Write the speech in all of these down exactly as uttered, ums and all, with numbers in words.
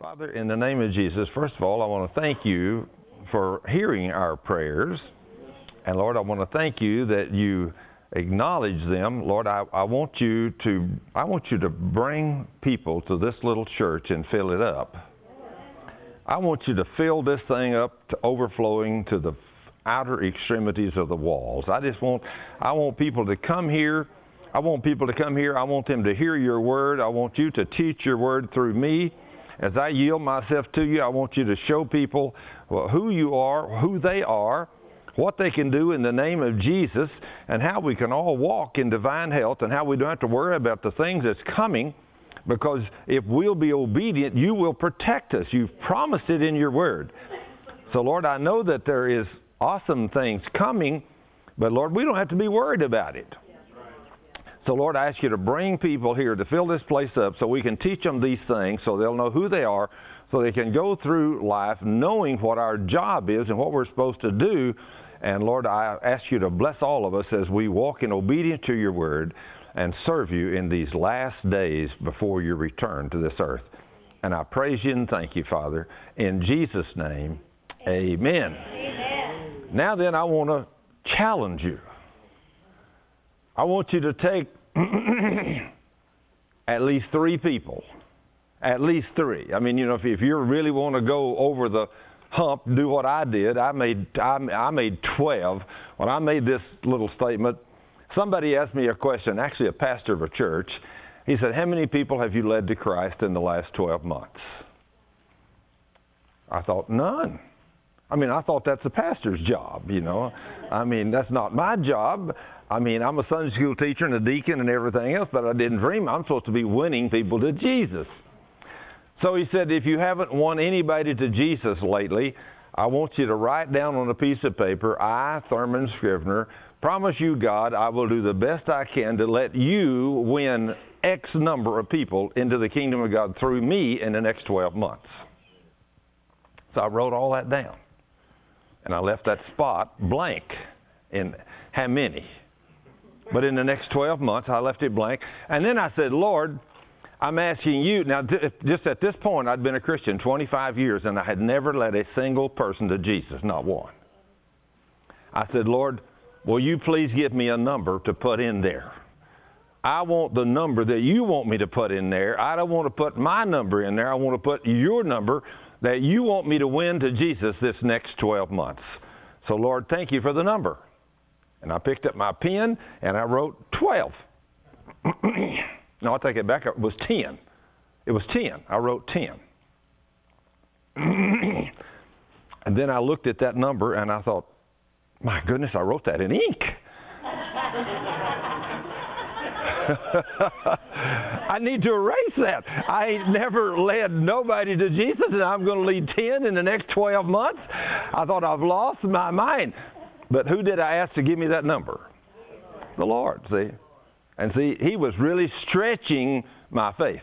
Father, in the name of Jesus, first of all, I want to thank you for hearing our prayers. And Lord, I want to thank you that you acknowledge them. Lord, I, I want you to I want you to bring people to this little church and fill it up. I want you to fill this thing up to overflowing to the outer extremities of the walls. I just want I want people to come here. I want people to come here. I want them to hear your word. I want you to teach your word through me. As I yield myself to you, I want you to show people well, who you are, who they are, what they can do in the name of Jesus, and how we can all walk in divine health, and how we don't have to worry about the things that's coming, because if we'll be obedient, you will protect us. You've promised it in your word. So, Lord, I know that there is awesome things coming, but, Lord, we don't have to be worried about it. So, Lord, I ask you to bring people here to fill this place up so we can teach them these things so they'll know who they are, so they can go through life knowing what our job is and what we're supposed to do. And, Lord, I ask you to bless all of us as we walk in obedience to your word and serve you in these last days before your return to this earth. And I praise you and thank you, Father. In Jesus' name, amen. Amen. Now then, I want to challenge you. I want you to take at least three people. At least three. I mean, you know, if, if you really want to go over the hump, do what I did. I made I, I made twelve. When I made this little statement, somebody asked me a question, actually a pastor of a church. He said, how many people have you led to Christ in the last twelve months? I thought, none. I mean, I thought that's the pastor's job, you know. I mean, that's not my job. I mean, I'm a Sunday school teacher and a deacon and everything else, but I didn't dream I'm supposed to be winning people to Jesus. So he said, if you haven't won anybody to Jesus lately, I want you to write down on a piece of paper, I, Thurman Scrivener, promise you, God, I will do the best I can to let you win X number of people into the kingdom of God through me in the next twelve months. So I wrote all that down. And I left that spot blank in how many. But in the next twelve months, I left it blank. And then I said, Lord, I'm asking you. Now, just at this point, I'd been a Christian twenty-five years, and I had never led a single person to Jesus, not one. I said, Lord, will you please give me a number to put in there? I want the number that you want me to put in there. I don't want to put my number in there. I want to put your number that you want me to win to Jesus this next twelve months. So, Lord, thank you for the number. And I picked up my pen, and I wrote twelve. No, I take it back. It was ten. It was ten. I wrote ten. And then I looked at that number, and I thought, my goodness, I wrote that in ink. I need to erase that. I ain't never led nobody to Jesus, and I'm going to lead ten in the next twelve months. I thought I've lost my mind. But who did I ask to give me that number? The Lord, see. And see, he was really stretching my faith.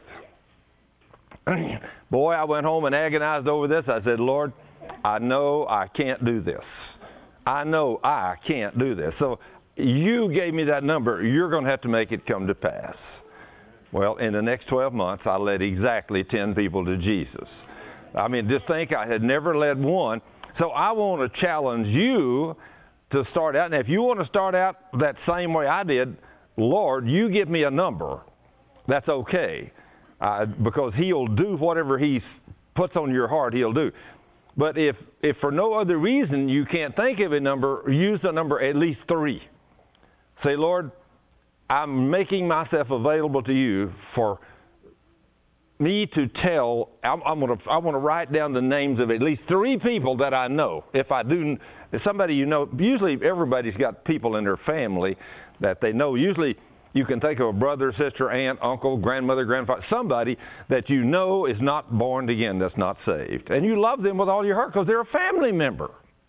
Boy, I went home and agonized over this. I said, Lord, I know I can't do this. I know I can't do this. So you gave me that number. You're going to have to make it come to pass. Well, in the next twelve months, I led exactly ten people to Jesus. I mean, just think I had never led one. So I want to challenge you to start out. And if you want to start out that same way I did, Lord, you give me a number. That's okay. Uh, because he'll do whatever he puts on your heart, he'll do. But if, if for no other reason you can't think of a number, use the number at least three. Say, Lord, I'm making myself available to you for me to tell. I'm, I'm gonna, I want to write down the names of at least three people that I know. If I do, if somebody you know, usually everybody's got people in their family that they know. Usually you can think of a brother, sister, aunt, uncle, grandmother, grandfather, somebody that you know is not born again, that's not saved. And you love them with all your heart because they're a family member.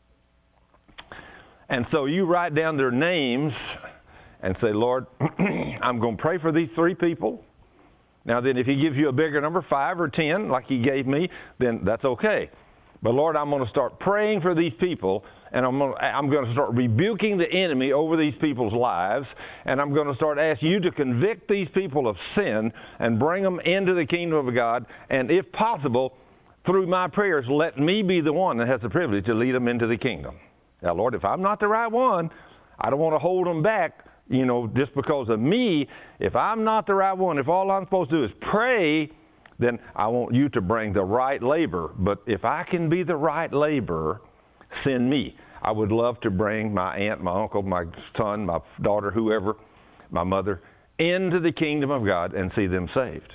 And so you write down their names and say, Lord, I'm going to pray for these three people. Now then, if he gives you a bigger number, five or ten, like he gave me, then that's okay. But Lord, I'm going to start praying for these people, and I'm going to, I'm going to start rebuking the enemy over these people's lives, and I'm going to start asking you to convict these people of sin and bring them into the kingdom of God, and if possible, through my prayers, let me be the one that has the privilege to lead them into the kingdom. Now, Lord, if I'm not the right one, I don't want to hold them back, you know, just because of me. If I'm not the right one, if all I'm supposed to do is pray, then I want you to bring the right labor. But if I can be the right laborer, send me. I would love to bring my aunt, my uncle, my son, my daughter, whoever, my mother, into the kingdom of God and see them saved.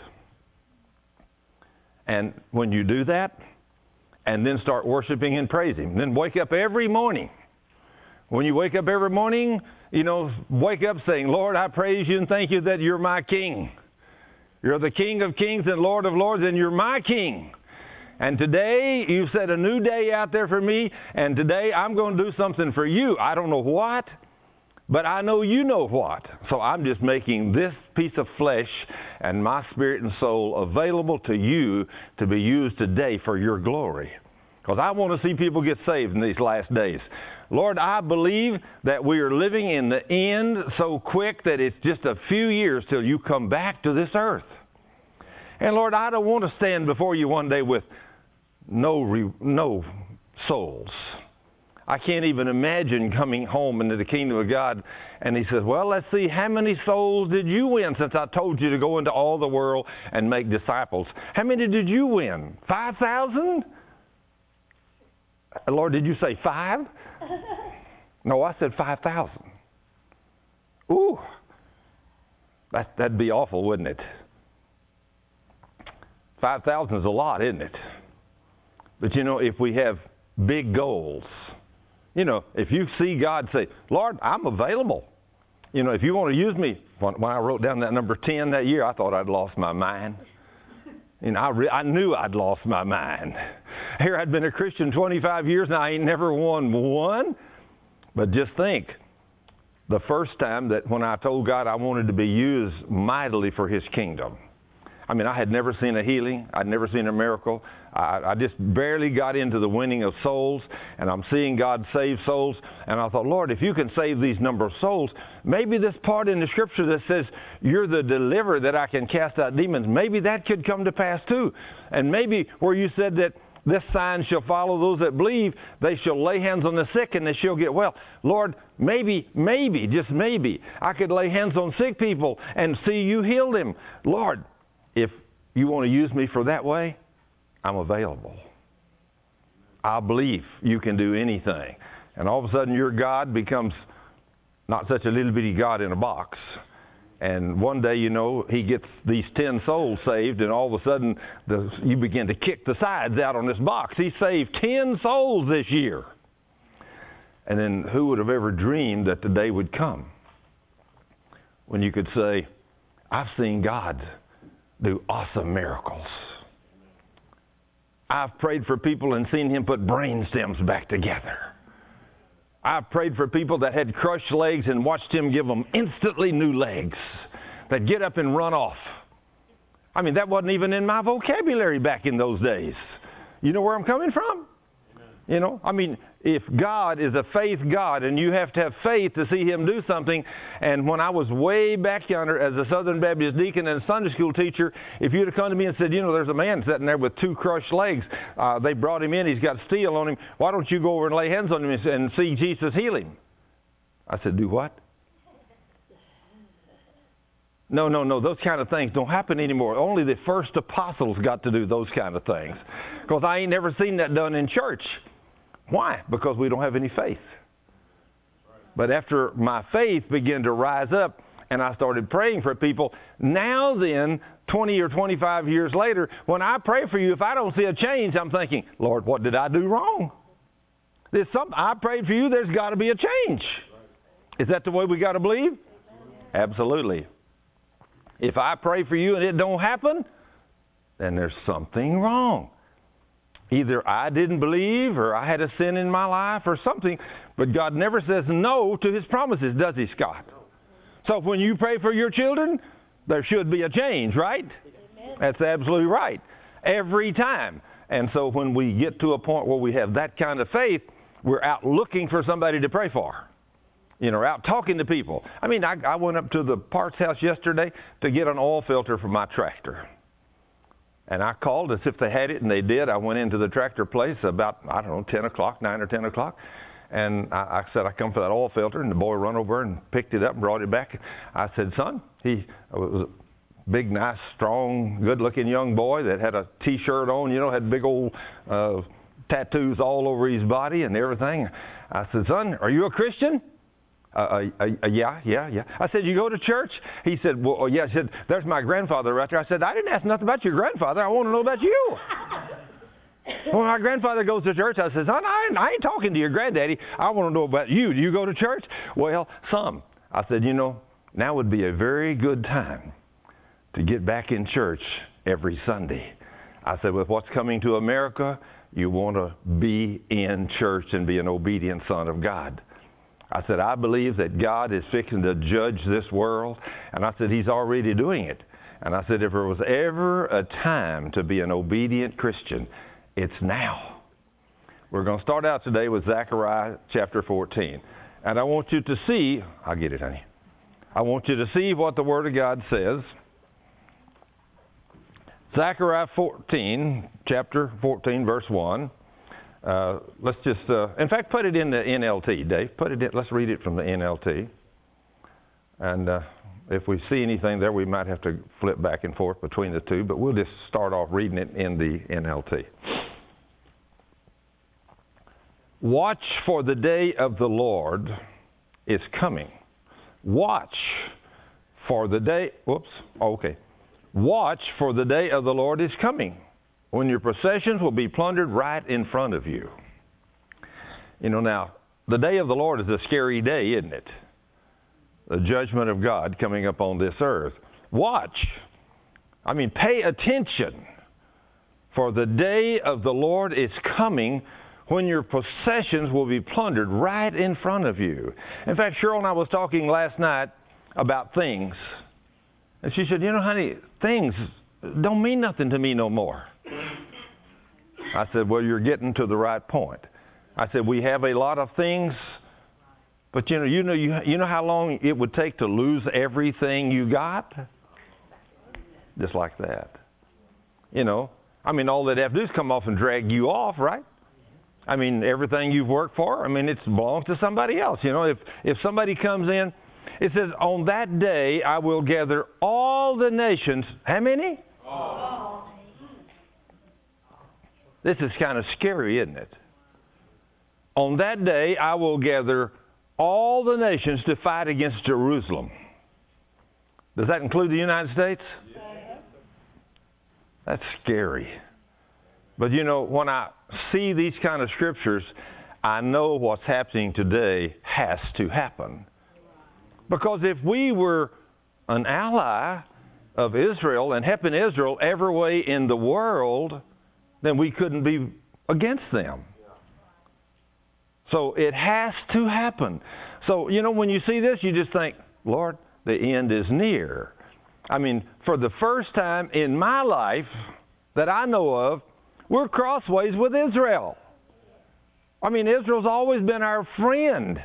And when you do that, and then start worshiping and praising, then wake up every morning. When you wake up every morning, you know, wake up saying, Lord, I praise you and thank you that you're my King. You're the King of kings and Lord of lords, and you're my King. And today, you've set a new day out there for me, and today I'm going to do something for you. I don't know what, but I know you know what. So I'm just making this piece of flesh and my spirit and soul available to you to be used today for your glory. Because I want to see people get saved in these last days. Lord, I believe that we are living in the end so quick that it's just a few years till you come back to this earth. And Lord, I don't want to stand before you one day with no, re, no souls. I can't even imagine coming home into the kingdom of God. And he says, well, let's see, how many souls did you win since I told you to go into all the world and make disciples? How many did you win? five thousand? Lord, did you say five? No, I said five thousand. Ooh, that, that'd be awful, wouldn't it? five thousand is a lot, isn't it? But you know, if we have big goals, you know, if you see God say, Lord, I'm available. You know, if you want to use me. When, when I wrote down that number ten that year, I thought I'd lost my mind. You know, I, re- I knew I'd lost my mind. Here I'd been a Christian twenty-five years, and I ain't never won one. But just think, the first time that when I told God I wanted to be used mightily for His kingdom. I mean, I had never seen a healing. I'd never seen a miracle. I, I just barely got into the winning of souls, and I'm seeing God save souls. And I thought, Lord, if you can save these number of souls, maybe this part in the Scripture that says you're the deliverer, that I can cast out demons, maybe that could come to pass too. And maybe where you said that this sign shall follow those that believe, they shall lay hands on the sick and they shall get well. Lord, maybe, maybe, just maybe, I could lay hands on sick people and see you heal them. Lord, if you want to use me for that way, I'm available. I believe you can do anything. And all of a sudden your God becomes not such a little bitty God in a box. And one day, you know, he gets these ten souls saved, and all of a sudden the, you begin to kick the sides out on this box. He saved ten souls this year. And then who would have ever dreamed that the day would come when you could say, I've seen God do awesome miracles. I've prayed for people and seen Him put brain stems back together. I've prayed for people that had crushed legs and watched Him give them instantly new legs that get up and run off. I mean, that wasn't even in my vocabulary back in those days. You know where I'm coming from? Amen. You know, I mean, if God is a faith God and you have to have faith to see Him do something, and when I was way back yonder as a Southern Baptist deacon and Sunday school teacher, if you'd have come to me and said, you know, there's a man sitting there with two crushed legs, uh, they brought him in, he's got steel on him, why don't you go over and lay hands on him and see Jesus heal him? I said, do what? No, no, no, those kind of things don't happen anymore. Only the first apostles got to do those kind of things. Because I ain't never seen that done in church. Why? Because we don't have any faith. But after my faith began to rise up and I started praying for people, now then, twenty or twenty-five years later, when I pray for you, if I don't see a change, I'm thinking, Lord, what did I do wrong? There's something, I prayed for you, there's got to be a change. Is that the way we got to believe? Absolutely. If I pray for you and it don't happen, then there's something wrong. Either I didn't believe or I had a sin in my life or something. But God never says no to His promises, does He, Scott? So when you pray for your children, there should be a change, right? Amen. That's absolutely right. Every time. And so when we get to a point where we have that kind of faith, we're out looking for somebody to pray for. You know, out talking to people. I mean, I, I went up to the parts house yesterday to get an oil filter for my tractor. And I called as if they had it, and they did. I went into the tractor place about, I don't know, ten o'clock, nine or ten o'clock. And I, I said, I come for that oil filter. And the boy run over and picked it up and brought it back. I said, son, he was a big, nice, strong, good-looking young boy that had a T-shirt on, you know, had big old uh, tattoos all over his body and everything. I said, son, are you a Christian? Uh, uh, uh, yeah, yeah, yeah. I said, you go to church? He said, well, oh, yeah. I said, there's my grandfather right there. I said, I didn't ask nothing about your grandfather. I want to know about you. Well, my grandfather goes to church. I said, son, I ain't, I ain't talking to your granddaddy. I want to know about you. Do you go to church? Well, some. I said, you know, now would be a very good time to get back in church every Sunday. I said, with what's coming to America, you want to be in church and be an obedient son of God. I said, I believe that God is fixing to judge this world. And I said, he's already doing it. And I said, if there was ever a time to be an obedient Christian, it's now. We're going to start out today with Zechariah chapter fourteen. And I want you to see, I'll get it, honey. I want you to see what the Word of God says. Zechariah fourteen, chapter fourteen, verse one. Uh, let's just, uh, in fact, put it in the N L T, Dave. Put it in, let's read it from the N L T. And uh, if we see anything there, we might have to flip back and forth between the two, but we'll just start off reading it in the N L T. Watch, for the day of the Lord is coming. Watch, for the day, whoops, okay. Watch, for the day of the Lord is coming, when your possessions will be plundered right in front of you. You know, now, the day of the Lord is a scary day, isn't it? The judgment of God coming upon this earth. Watch. I mean, pay attention. For the day of the Lord is coming, when your possessions will be plundered right in front of you. In fact, Cheryl and I was talking last night about things. And she said, you know, honey, things don't mean nothing to me no more. I said, well, you're getting to the right point. I said, we have a lot of things, but you know, you know, you, you know how long it would take to lose everything you got? Just like that. You know, I mean, all they'd have to do is come off and drag you off, right? I mean, everything you've worked for, I mean, it belongs to somebody else. You know, if, if somebody comes in, it says, on that day I will gather all the nations. How many? All. This is kind of scary, isn't it? On that day I will gather all the nations to fight against Jerusalem. Does that include the United States? Yes. That's scary. But you know, when I see these kind of scriptures, I know what's happening today has to happen. Because if we were an ally of Israel and helping Israel every way in the world, then we couldn't be against them. So it has to happen. So, you know, when you see this, you just think, Lord, the end is near. I mean, for the first time in my life that I know of, we're crossways with Israel. I mean, Israel's always been our friend.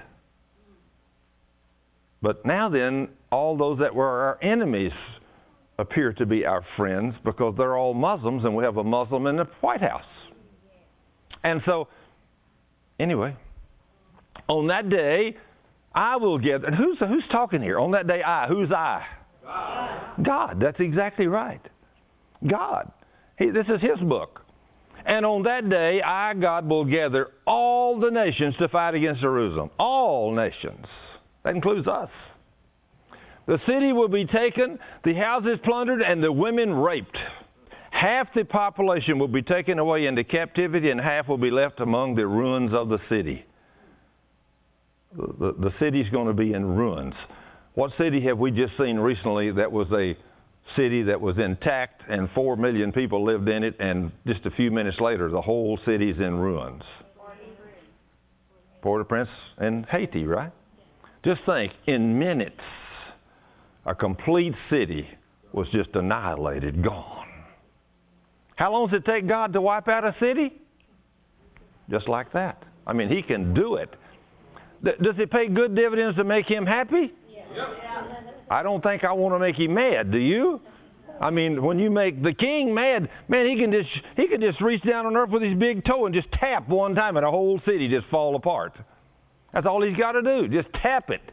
But now then, all those that were our enemies appear to be our friends because they're all Muslims and we have a Muslim in the White House. And so, anyway, on that day, I will gather. And who's, who's talking here? On that day, I. Who's I? God. God. That's exactly right. God. He, this is His book. And on that day, I, God, will gather all the nations to fight against Jerusalem. All nations. That includes us. The city will be taken, the houses plundered, and the women raped. Half the population will be taken away into captivity, and half will be left among the ruins of the city. The, the, the city's going to be in ruins. What city have we just seen recently that was a city that was intact and four million people lived in it, and just a few minutes later, the whole city's in ruins? Port-au-Prince in Haiti, right? Just think, in minutes, a complete city was just annihilated, gone. How long does it take God to wipe out a city? Just like that. I mean, He can do it. Does it pay good dividends to make Him happy? Yeah. I don't think I want to make Him mad, do you? I mean, when you make the king mad, man, he can just he can just reach down on earth with his big toe and just tap one time and a whole city just fall apart. That's all he's got to do. Just tap it.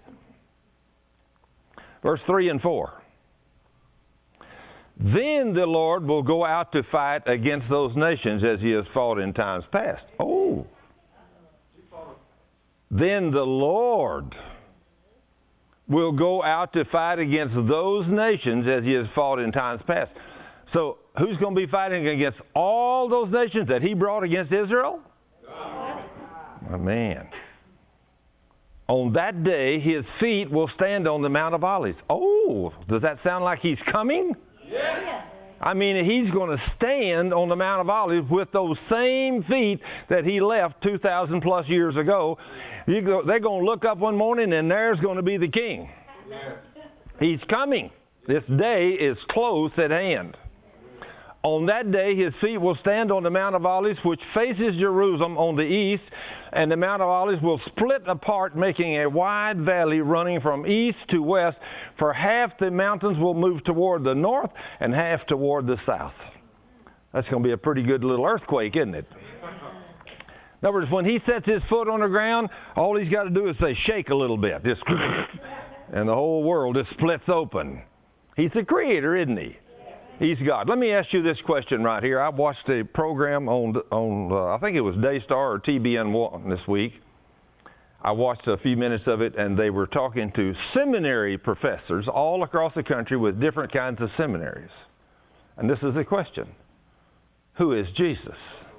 Verse three and four. Then the Lord will go out to fight against those nations as he has fought in times past. Oh. Then the Lord will go out to fight against those nations as he has fought in times past. So who's going to be fighting against all those nations that he brought against Israel? God. Oh, man. On that day, his feet will stand on the Mount of Olives. Oh, does that sound like he's coming? Yes. I mean, he's going to stand on the Mount of Olives with those same feet that he left two thousand plus years ago. You go, they're going to look up one morning and there's going to be the king. Yes. He's coming. This day is close at hand. On that day, his feet will stand on the Mount of Olives, which faces Jerusalem on the east, and the Mount of Olives will split apart, making a wide valley running from east to west, for half the mountains will move toward the north and half toward the south. That's going to be a pretty good little earthquake, isn't it? In other words, when he sets his foot on the ground, all he's got to do is say, shake a little bit, just and the whole world just splits open. He's the creator, isn't he? He's God. Let me ask you this question right here. I watched a program on, on uh, I think it was Daystar or T B N one this week. I watched a few minutes of it, and they were talking to seminary professors all across the country with different kinds of seminaries. And this is the question. Who is Jesus?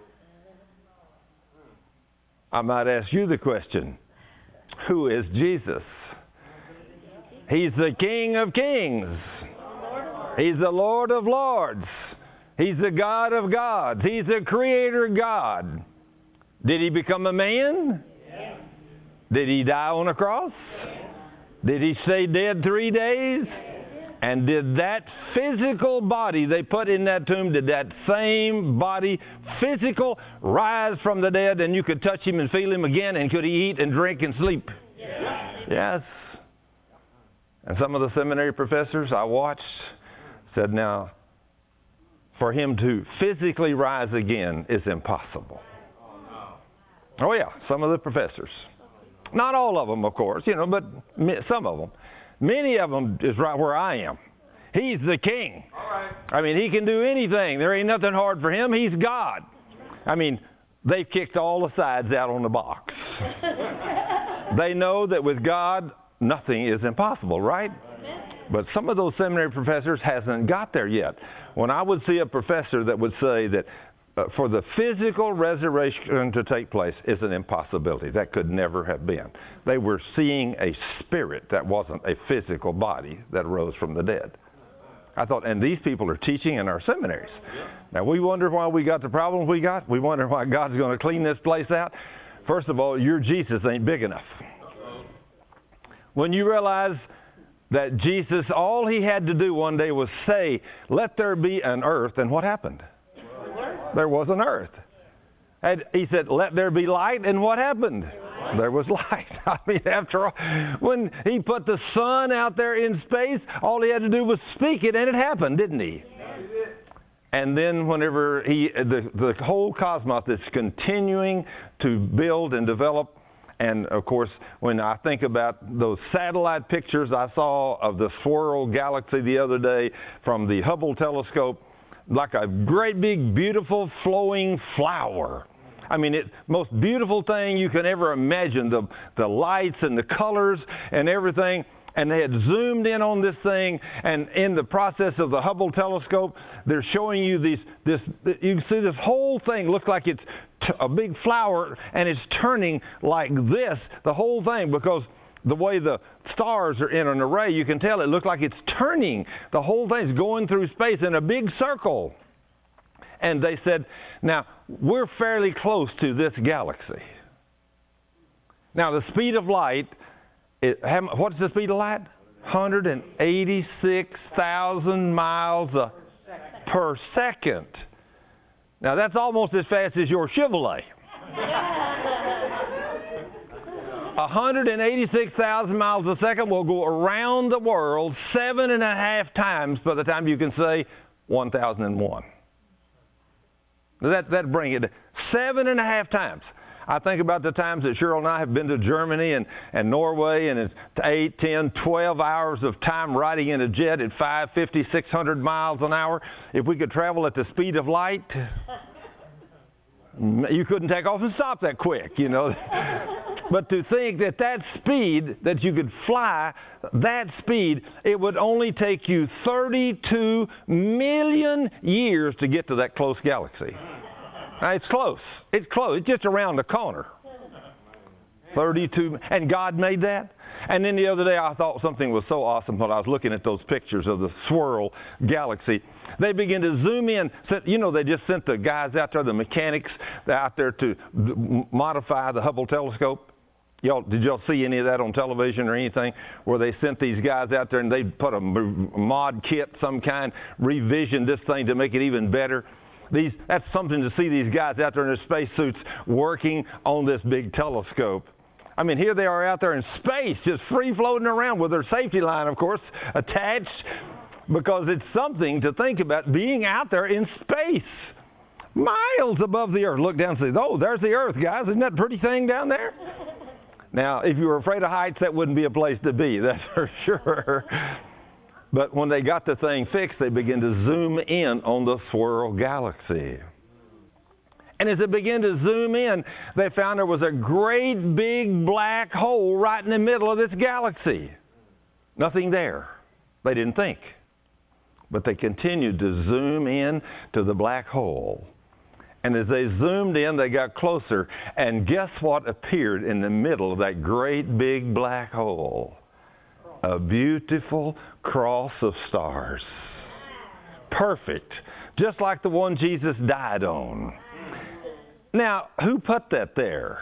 I might ask you the question. Who is Jesus? He's the King of Kings. He's the Lord of Lords. He's the God of gods. He's the Creator God. Did he become a man? Yes. Did he die on a cross? Yes. Did he stay dead three days? Yes. And did that physical body they put in that tomb, did that same body, physical, rise from the dead, and you could touch him and feel him again, and could he eat and drink and sleep? Yes. Yes. And some of the seminary professors I watched said, now, for him to physically rise again is impossible. Oh, yeah, some of the professors. Not all of them, of course, you know, but some of them. Many of them is right where I am. He's the king. All right. I mean, he can do anything. There ain't nothing hard for him. He's God. I mean, they've kicked all the sides out on the box. They know that with God, nothing is impossible, right? But some of those seminary professors hasn't got there yet. When I would see a professor that would say that uh, for the physical resurrection to take place is an impossibility. That could never have been. They were seeing a spirit that wasn't a physical body that rose from the dead. I thought, and these people are teaching in our seminaries. Now, we wonder why we got the problems we got. We wonder why God's going to clean this place out. First of all, your Jesus ain't big enough. When you realize that Jesus, all he had to do one day was say, let there be an earth. And what happened? There was an earth. And he said, let there be light. And what happened? There was light. I mean, after all, when he put the sun out there in space, all he had to do was speak it, and it happened, didn't he? And then whenever he, the, the whole cosmos is continuing to build and develop. And, of course, when I think about those satellite pictures I saw of the swirl galaxy the other day from the Hubble telescope, like a great big, beautiful, flowing flower. I mean, it's the most beautiful thing you can ever imagine, the, the lights and the colors and everything. And they had zoomed in on this thing, and in the process of the Hubble telescope, they're showing you these, this, you can see this whole thing looks like it's t- a big flower, and it's turning like this, the whole thing, because the way the stars are in an array, you can tell it looks like it's turning. The whole thing's going through space in a big circle. And they said, now, we're fairly close to this galaxy. Now, the speed of light, It, what's the speed of light? one hundred eighty-six thousand miles a, per second. Now, that's almost as fast as your Chevrolet. one hundred eighty-six thousand miles a second will go around the world seven and a half times by the time you can say one thousand one. That that bring it seven and a half times. I think about the times that Cheryl and I have been to Germany and, and Norway, and it's eight, ten, twelve hours of time riding in a jet at five fifty, six hundred miles an hour. If we could travel at the speed of light, you couldn't take off and stop that quick, you know. But to think that that speed, that you could fly that speed, it would only take you thirty-two million years to get to that close galaxy. Now, it's close. It's close. It's just around the corner. thirty-two, and God made that. And then the other day I thought something was so awesome when I was looking at those pictures of the swirl galaxy. They began to zoom in. You know, they just sent the guys out there, the mechanics out there to modify the Hubble telescope. Y'all, did y'all see any of that on television or anything where they sent these guys out there and they put a mod kit, some kind, revision this thing to make it even better? These, that's something to see these guys out there in their spacesuits working on this big telescope. I mean, here they are out there in space, just free floating around with their safety line, of course, attached, because it's something to think about being out there in space, miles above the Earth. Look down and say, oh, there's the Earth, guys. Isn't that a pretty thing down there? Now, if you were afraid of heights, that wouldn't be a place to be, that's for sure. But when they got the thing fixed, they began to zoom in on the swirl galaxy. And as they began to zoom in, they found there was a great big black hole right in the middle of this galaxy. Nothing there. They didn't think. But they continued to zoom in to the black hole. And as they zoomed in, they got closer. And guess what appeared in the middle of that great big black hole? A beautiful cross of stars. Perfect. Just like the one Jesus died on. Now, who put that there?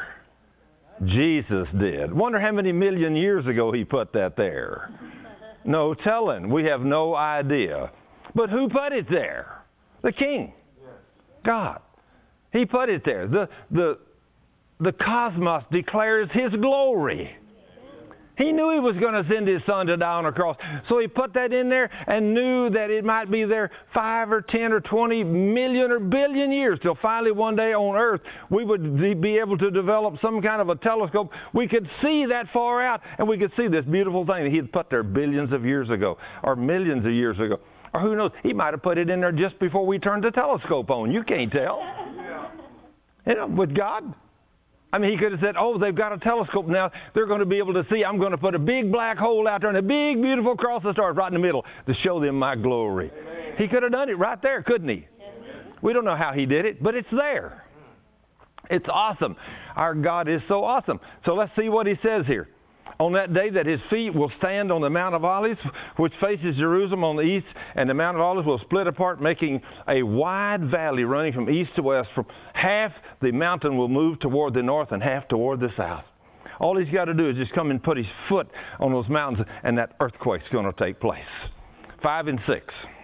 Jesus did. Wonder how many million years ago he put that there. No telling. We have no idea. But who put it there? The King. God. He put it there. The, the, the cosmos declares His glory. He knew He was going to send His Son to die on a cross. So He put that in there and knew that it might be there five or ten or twenty million or billion years till finally one day on Earth we would be able to develop some kind of a telescope. We could see that far out and we could see this beautiful thing that He had put there billions of years ago or millions of years ago. Or who knows, He might have put it in there just before we turned the telescope on. You can't tell. You know, with God. I mean, He could have said, oh, they've got a telescope now. They're going to be able to see. I'm going to put a big black hole out there and a big, beautiful cross of stars right in the middle to show them my glory. Amen. He could have done it right there, couldn't He? Amen. We don't know how He did it, but it's there. It's awesome. Our God is so awesome. So let's see what He says here. On that day that His feet will stand on the Mount of Olives, which faces Jerusalem on the east, and the Mount of Olives will split apart, making a wide valley running from east to west. From half the mountain will move toward the north and half toward the south. All He's got to do is just come and put His foot on those mountains, and that earthquake's going to take place. Five and six.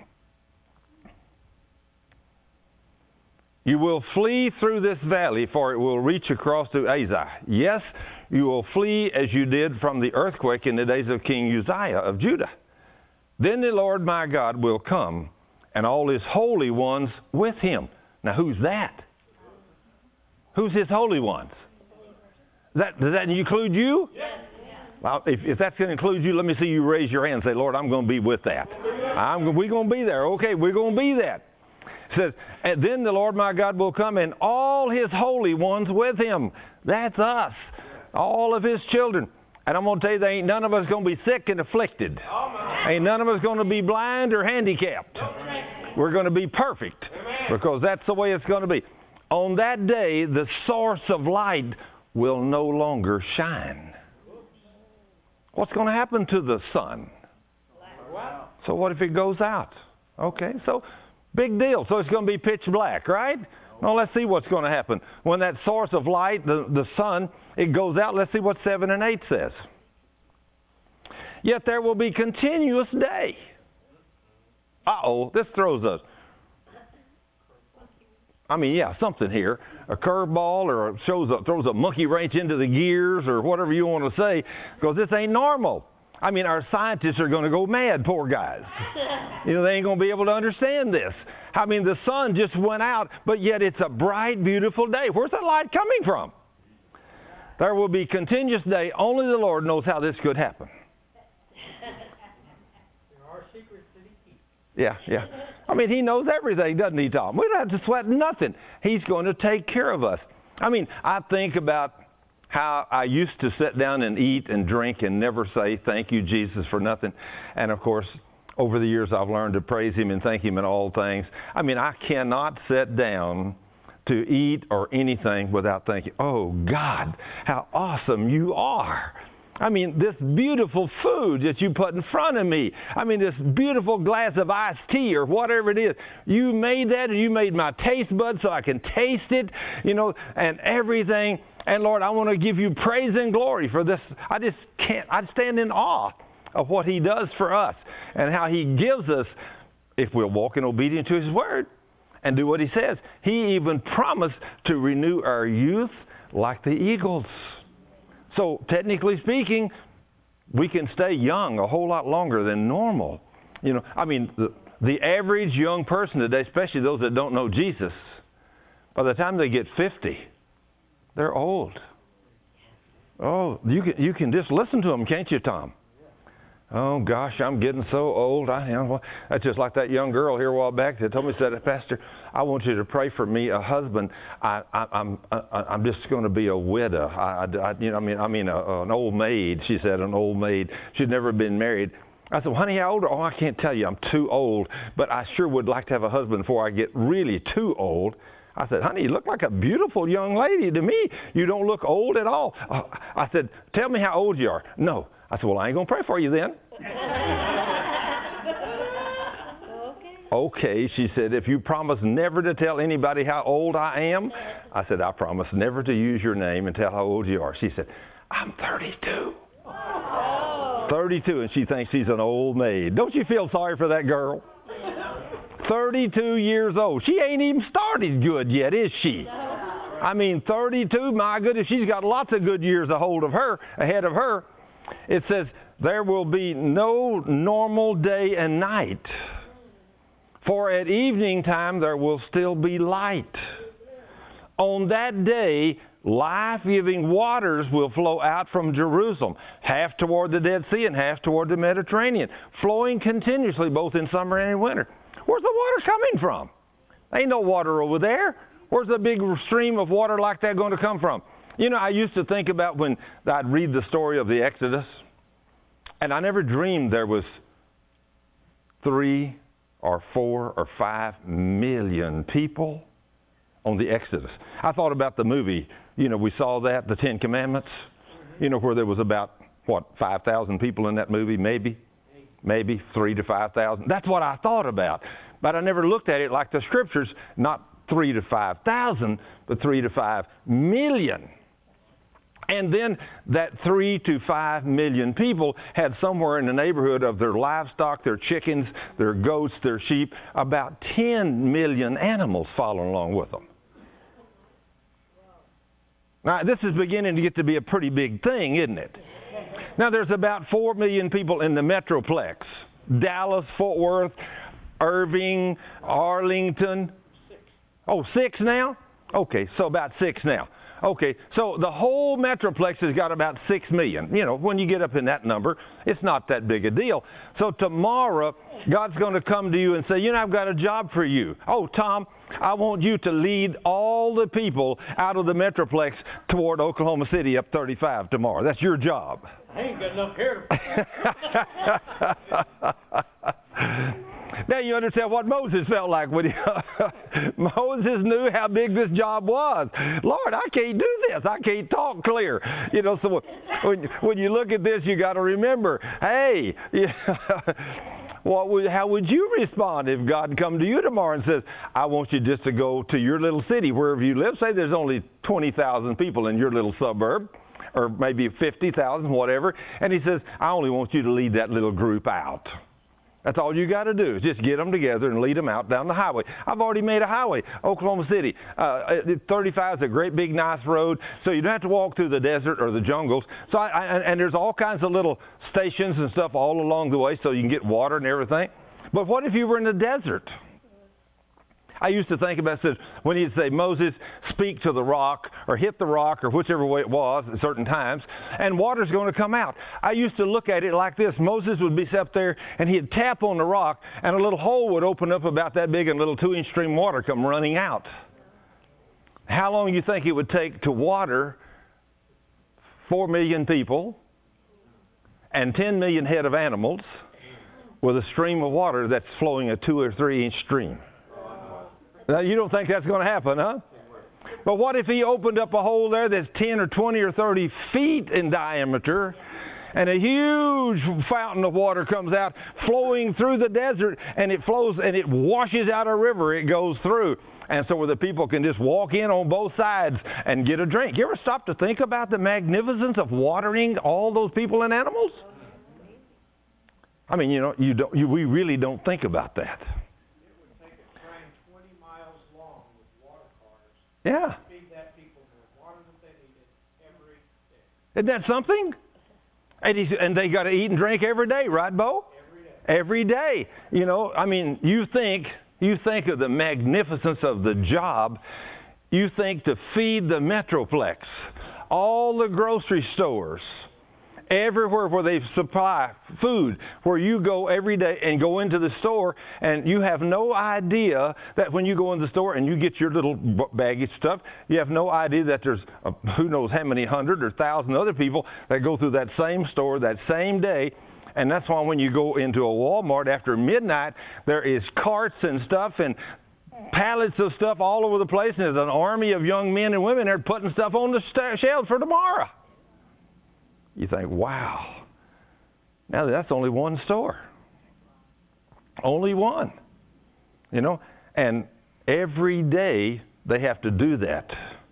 You will flee through this valley, for it will reach across to Azai. Yes, you will flee as you did from the earthquake in the days of King Uzziah of Judah. Then the Lord my God will come, and all His holy ones with Him. Now, who's that? Who's His holy ones? That, does that include you? Yes. Well, if, if that's going to include you, let me see you raise your hand and say, Lord, I'm going to be with that. I'm, we're going to be there. Okay, we're going to be that. It says, and then the Lord my God will come, and all His holy ones with Him. That's us. All of His children. And I'm going to tell you, there ain't none of us going to be sick and afflicted. Amen. Ain't none of us going to be blind or handicapped. Amen. We're going to be perfect. Amen. Because that's the way it's going to be. On that day, the source of light will no longer shine. What's going to happen to the sun? Wow. So what if it goes out? Okay, so big deal. So it's going to be pitch black, right? Well, let's see what's going to happen. When that source of light, the, the sun, it goes out, let's see what seven and eight says. Yet there will be continuous day. Uh-oh, this throws us. I mean, yeah, something here, a curveball or shows a, throws a monkey wrench into the gears or whatever you want to say, because this ain't normal. I mean, our scientists are going to go mad, poor guys. You know, they ain't going to be able to understand this. I mean, the sun just went out, but yet it's a bright, beautiful day. Where's that light coming from? There will be continuous day. Only the Lord knows how this could happen. There are secrets that He keeps. Yeah, yeah. I mean, He knows everything, doesn't He, Tom? We don't have to sweat nothing. He's going to take care of us. I mean, I think about how I used to sit down and eat and drink and never say, thank you, Jesus, for nothing. And, of course, over the years, I've learned to praise Him and thank Him in all things. I mean, I cannot sit down to eat or anything without thinking, oh, God, how awesome you are. I mean, this beautiful food that you put in front of me. I mean, this beautiful glass of iced tea or whatever it is. You made that, and you made my taste buds so I can taste it, you know, and everything. And, Lord, I want to give you praise and glory for this. I just can't. I stand in awe of what He does for us and how He gives us, if we'll walk in obedience to His word and do what He says. He even promised to renew our youth like the eagles. So, technically speaking, we can stay young a whole lot longer than normal. You know, I mean, the, the average young person today, especially those that don't know Jesus, by the time they get fifty, they're old. Oh, you can you can just listen to them, can't you, Tom? Oh, gosh, I'm getting so old. I am. That's just like that young girl here a while back that told me, said, Pastor, I want you to pray for me, a husband. I, I, I'm I, I'm just going to be a widow. I, I, you know, I mean, I mean, a, an old maid. She said, an old maid. She'd never been married. I said, well, honey, how old are you? Oh, I can't tell you. I'm too old. But I sure would like to have a husband before I get really too old. I said, honey, you look like a beautiful young lady to me. You don't look old at all. Uh, I said, tell me how old you are. No. I said, well, I ain't going to pray for you then. okay. Okay, she said, if you promise never to tell anybody how old I am. I said, I promise never to use your name and tell how old you are. She said, I'm thirty-two. Oh. thirty-two, and she thinks she's an old maid. Don't you feel sorry for that girl? thirty-two years old. She ain't even started good yet, is she? I mean, thirty-two, my goodness, she's got lots of good years ahead of her, ahead of her. It says, there will be no normal day and night, for at evening time there will still be light. On that day, life-giving waters will flow out from Jerusalem, half toward the Dead Sea and half toward the Mediterranean, flowing continuously both in summer and in winter. Where's the water coming from? Ain't no water over there. Where's a big stream of water like that going to come from? You know, I used to think about when I'd read the story of the Exodus, and I never dreamed there was three or four or five million people on the Exodus. I thought about the movie, you know, we saw that, the Ten Commandments, you know, where there was about, what, five thousand people in that movie, maybe? Maybe three to five thousand. That's what I thought about. But I never looked at it like the Scriptures, not three to five thousand, but three to five million. And then that three to five million people had somewhere in the neighborhood of their livestock, their chickens, their goats, their sheep, about ten million animals following along with them. Now, this is beginning to get to be a pretty big thing, isn't it? Now, there's about four million people in the Metroplex. Dallas, Fort Worth, Irving, Arlington. Oh, six now? Okay, so about six now. Okay, so the whole Metroplex has got about six million. You know, when you get up in that number, it's not that big a deal. So tomorrow, God's going to come to you and say, you know, I've got a job for you. Oh, Tom, I want you to lead all the people out of the Metroplex toward Oklahoma City up thirty-five tomorrow. That's your job. I ain't got enough hair to... Now you understand what Moses felt like when he, Moses knew how big this job was. Lord, I can't do this. I can't talk clear. You know, so when, when you look at this, you got to remember, hey, what would, how would you respond if God come to you tomorrow and says, I want you just to go to your little city, wherever you live. Say there's only twenty thousand people in your little suburb, or maybe fifty thousand, whatever. And he says, I only want you to lead that little group out. That's all you got to do is just get them together and lead them out down the highway. I've already made a highway, Oklahoma City. Uh, thirty-five is a great big nice road, so you don't have to walk through the desert or the jungles. So I, I, and there's all kinds of little stations and stuff all along the way so you can get water and everything. But what if you were in the desert? I used to think about this when he'd say, Moses, speak to the rock or hit the rock or whichever way it was at certain times, and water's going to come out. I used to look at it like this. Moses would be up there and he'd tap on the rock and a little hole would open up about that big and a little two-inch stream of water come running out. How long do you think it would take to water four million people and ten million head of animals with a stream of water that's flowing a two or three inch stream? Now, you don't think that's going to happen, huh? But what if he opened up a hole there that's ten or twenty or thirty feet in diameter, and a huge fountain of water comes out flowing through the desert, and it flows and it washes out a river it goes through. And so where the people can just walk in on both sides and get a drink. You ever stop to think about the magnificence of watering all those people and animals? I mean, you know, you don't, you, we really don't think about that. Yeah. Feed that people the water that they needed every day. Isn't that something? And, he's, and they got to eat and drink every day, right, Bo? Every day. Every day. You know, I mean, you think you think of the magnificence of the job. You think to feed the Metroplex, all the grocery stores, everywhere where they supply food, where you go every day and go into the store and you have no idea that when you go in the store and you get your little baggage stuff, you have no idea that there's uh, who knows how many hundred or thousand other people that go through that same store that same day. And that's why when you go into a Walmart after midnight, there is carts and stuff and pallets of stuff all over the place, and there's an army of young men and women there putting stuff on the st- shelves for tomorrow. You think, wow, now that's only one store. Only one. You know, and every day they have to do that.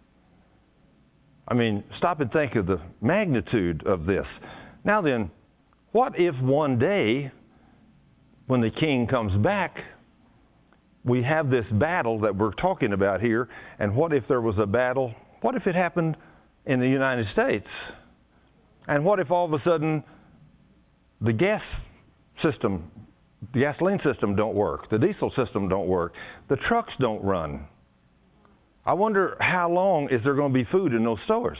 I mean, stop and think of the magnitude of this. Now then, what if one day, when the king comes back, we have this battle that we're talking about here, and what if there was a battle? What if it happened in the United States? And what if all of a sudden the gas system, the gasoline system don't work, the diesel system don't work, the trucks don't run? I wonder how long is there going to be food in those stores?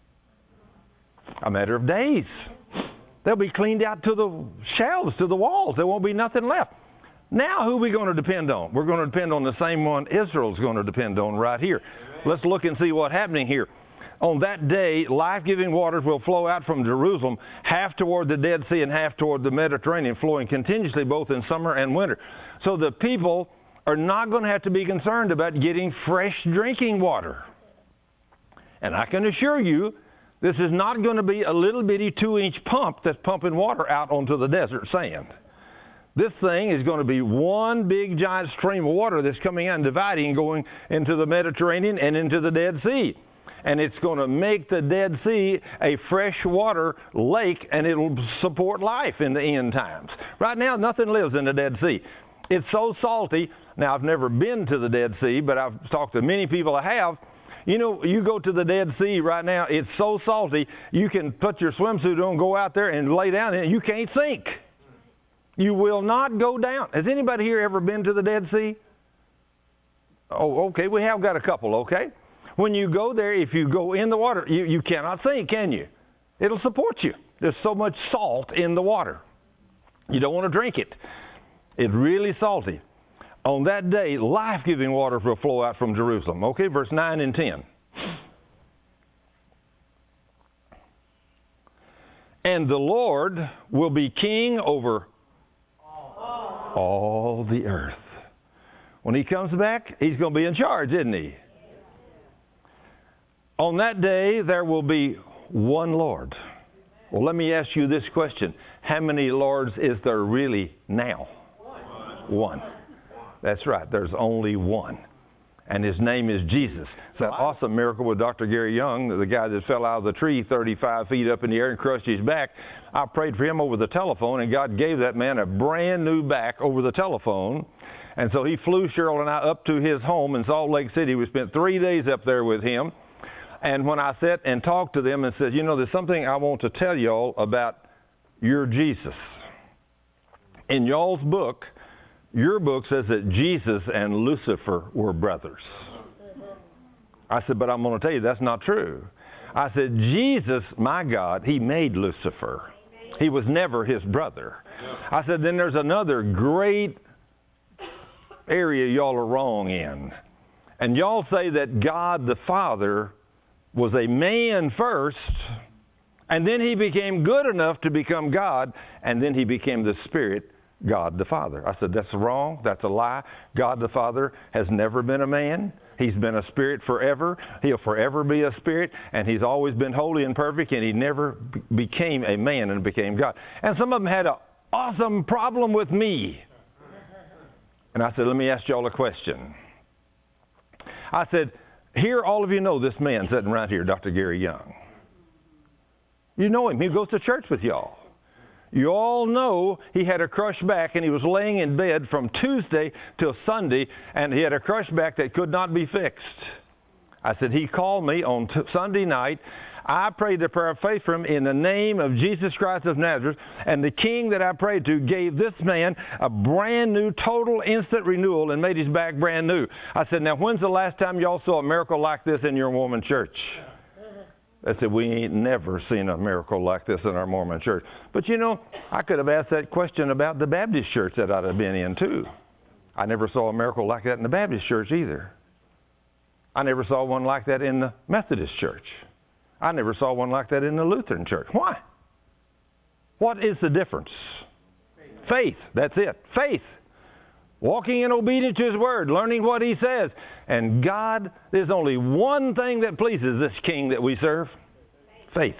A matter of days. They'll be cleaned out to the shelves, to the walls. There won't be nothing left. Now who are we going to depend on? We're going to depend on the same one Israel's going to depend on right here. Let's look and see what's happening here. On that day, life-giving waters will flow out from Jerusalem, half toward the Dead Sea and half toward the Mediterranean, flowing continuously both in summer and winter. So the people are not going to have to be concerned about getting fresh drinking water. And I can assure you, this is not going to be a little bitty two-inch pump that's pumping water out onto the desert sand. This thing is going to be one big giant stream of water that's coming out and dividing and going into the Mediterranean and into the Dead Sea. And it's going to make the Dead Sea a freshwater lake, and it'll support life in the end times. Right now, nothing lives in the Dead Sea. It's so salty. Now, I've never been to the Dead Sea, but I've talked to many people that have. You know, you go to the Dead Sea right now, it's so salty, you can put your swimsuit on, go out there and lay down in it, you can't sink. You will not go down. Has anybody here ever been to the Dead Sea? Oh, okay, we have got a couple, okay? When you go there, if you go in the water, you, you cannot sink, can you? It'll support you. There's so much salt in the water. You don't want to drink it. It's really salty. On that day, life-giving waters will flow out from Jerusalem. Okay, verse nine and ten. And the Lord will be king over all the earth. When he comes back, he's going to be in charge, isn't he? On that day, there will be one Lord. Well, let me ask you this question. How many Lords is there really now? One. One. That's right. There's only one. and his name is Jesus. That awesome miracle with Doctor Gary Young, the guy that fell out of the tree thirty-five feet up in the air and crushed his back. I prayed for him over the telephone, and God gave that man a brand new back over the telephone. And so he flew Cheryl and I up to his home in Salt Lake City. We spent three days up there with him. And when I sat and talked to them and said, you know, there's something I want to tell y'all about your Jesus. In y'all's book, your book says that Jesus and Lucifer were brothers. I said, but I'm going to tell you that's not true. I said, Jesus, my God, he made Lucifer. He was never his brother. I said, then there's another great area y'all are wrong in. And y'all say that God the Father was a man first, and then he became good enough to become God, and then he became the Spirit, God the Father. I said, that's wrong. That's a lie. God the Father has never been a man. He's been a spirit forever. He'll forever be a spirit, and he's always been holy and perfect, and he never b- became a man and became God. And some of them had an awesome problem with me. And I said, let me ask y'all a question. I said, here, all of you know this man sitting right here, Doctor Gary Young. You know him. He goes to church with y'all. You all know he had a crushed back, and he was laying in bed from Tuesday till Sunday, and he had a crushed back that could not be fixed. I said, he called me on t- Sunday night. I prayed the prayer of faith for him in the name of Jesus Christ of Nazareth, and the King that I prayed to gave this man a brand new, total, instant renewal and made his back brand new. I said, now, when's the last time y'all saw a miracle like this in your Mormon church? I said, we ain't never seen a miracle like this in our Mormon church. But, you know, I could have asked that question about the Baptist church that I'd have been in, too. I never saw a miracle like that in the Baptist church either. I never saw one like that in the Methodist church. I never saw one like that in the Lutheran church. Why? What is the difference? Faith. Faith. That's it. Faith. Walking in obedience to his word, learning what he says. And God, there's only one thing that pleases this King that we serve. Faith.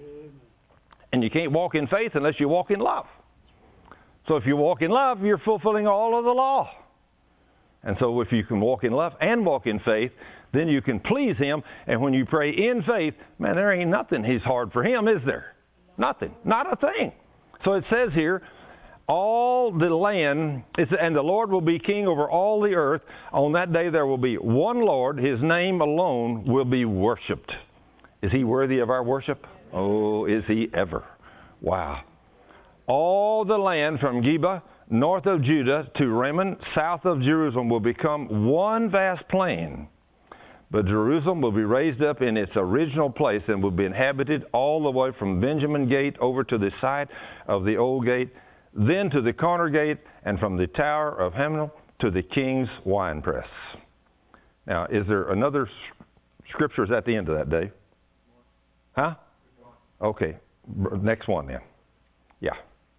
And you can't walk in faith unless you walk in love. So if you walk in love, you're fulfilling all of the law. And so if you can walk in love and walk in faith, then you can please him. And when you pray in faith, man, there ain't nothing he's hard for him, is there? Nothing. Not a thing. So it says here, all the land, and the Lord will be king over all the earth. On that day there will be one Lord. His name alone will be worshipped. Is he worthy of our worship? Oh, is he ever. Wow. All the land from Geba, north of Judah, to Rimmon, south of Jerusalem, will become one vast plain. But Jerusalem will be raised up in its original place and will be inhabited all the way from Benjamin Gate over to the side of the old gate, then to the corner gate, and from the Tower of Hananel to the king's winepress. Now, is there another scriptures at the end of that day? Huh? Okay. Next one then. Yeah.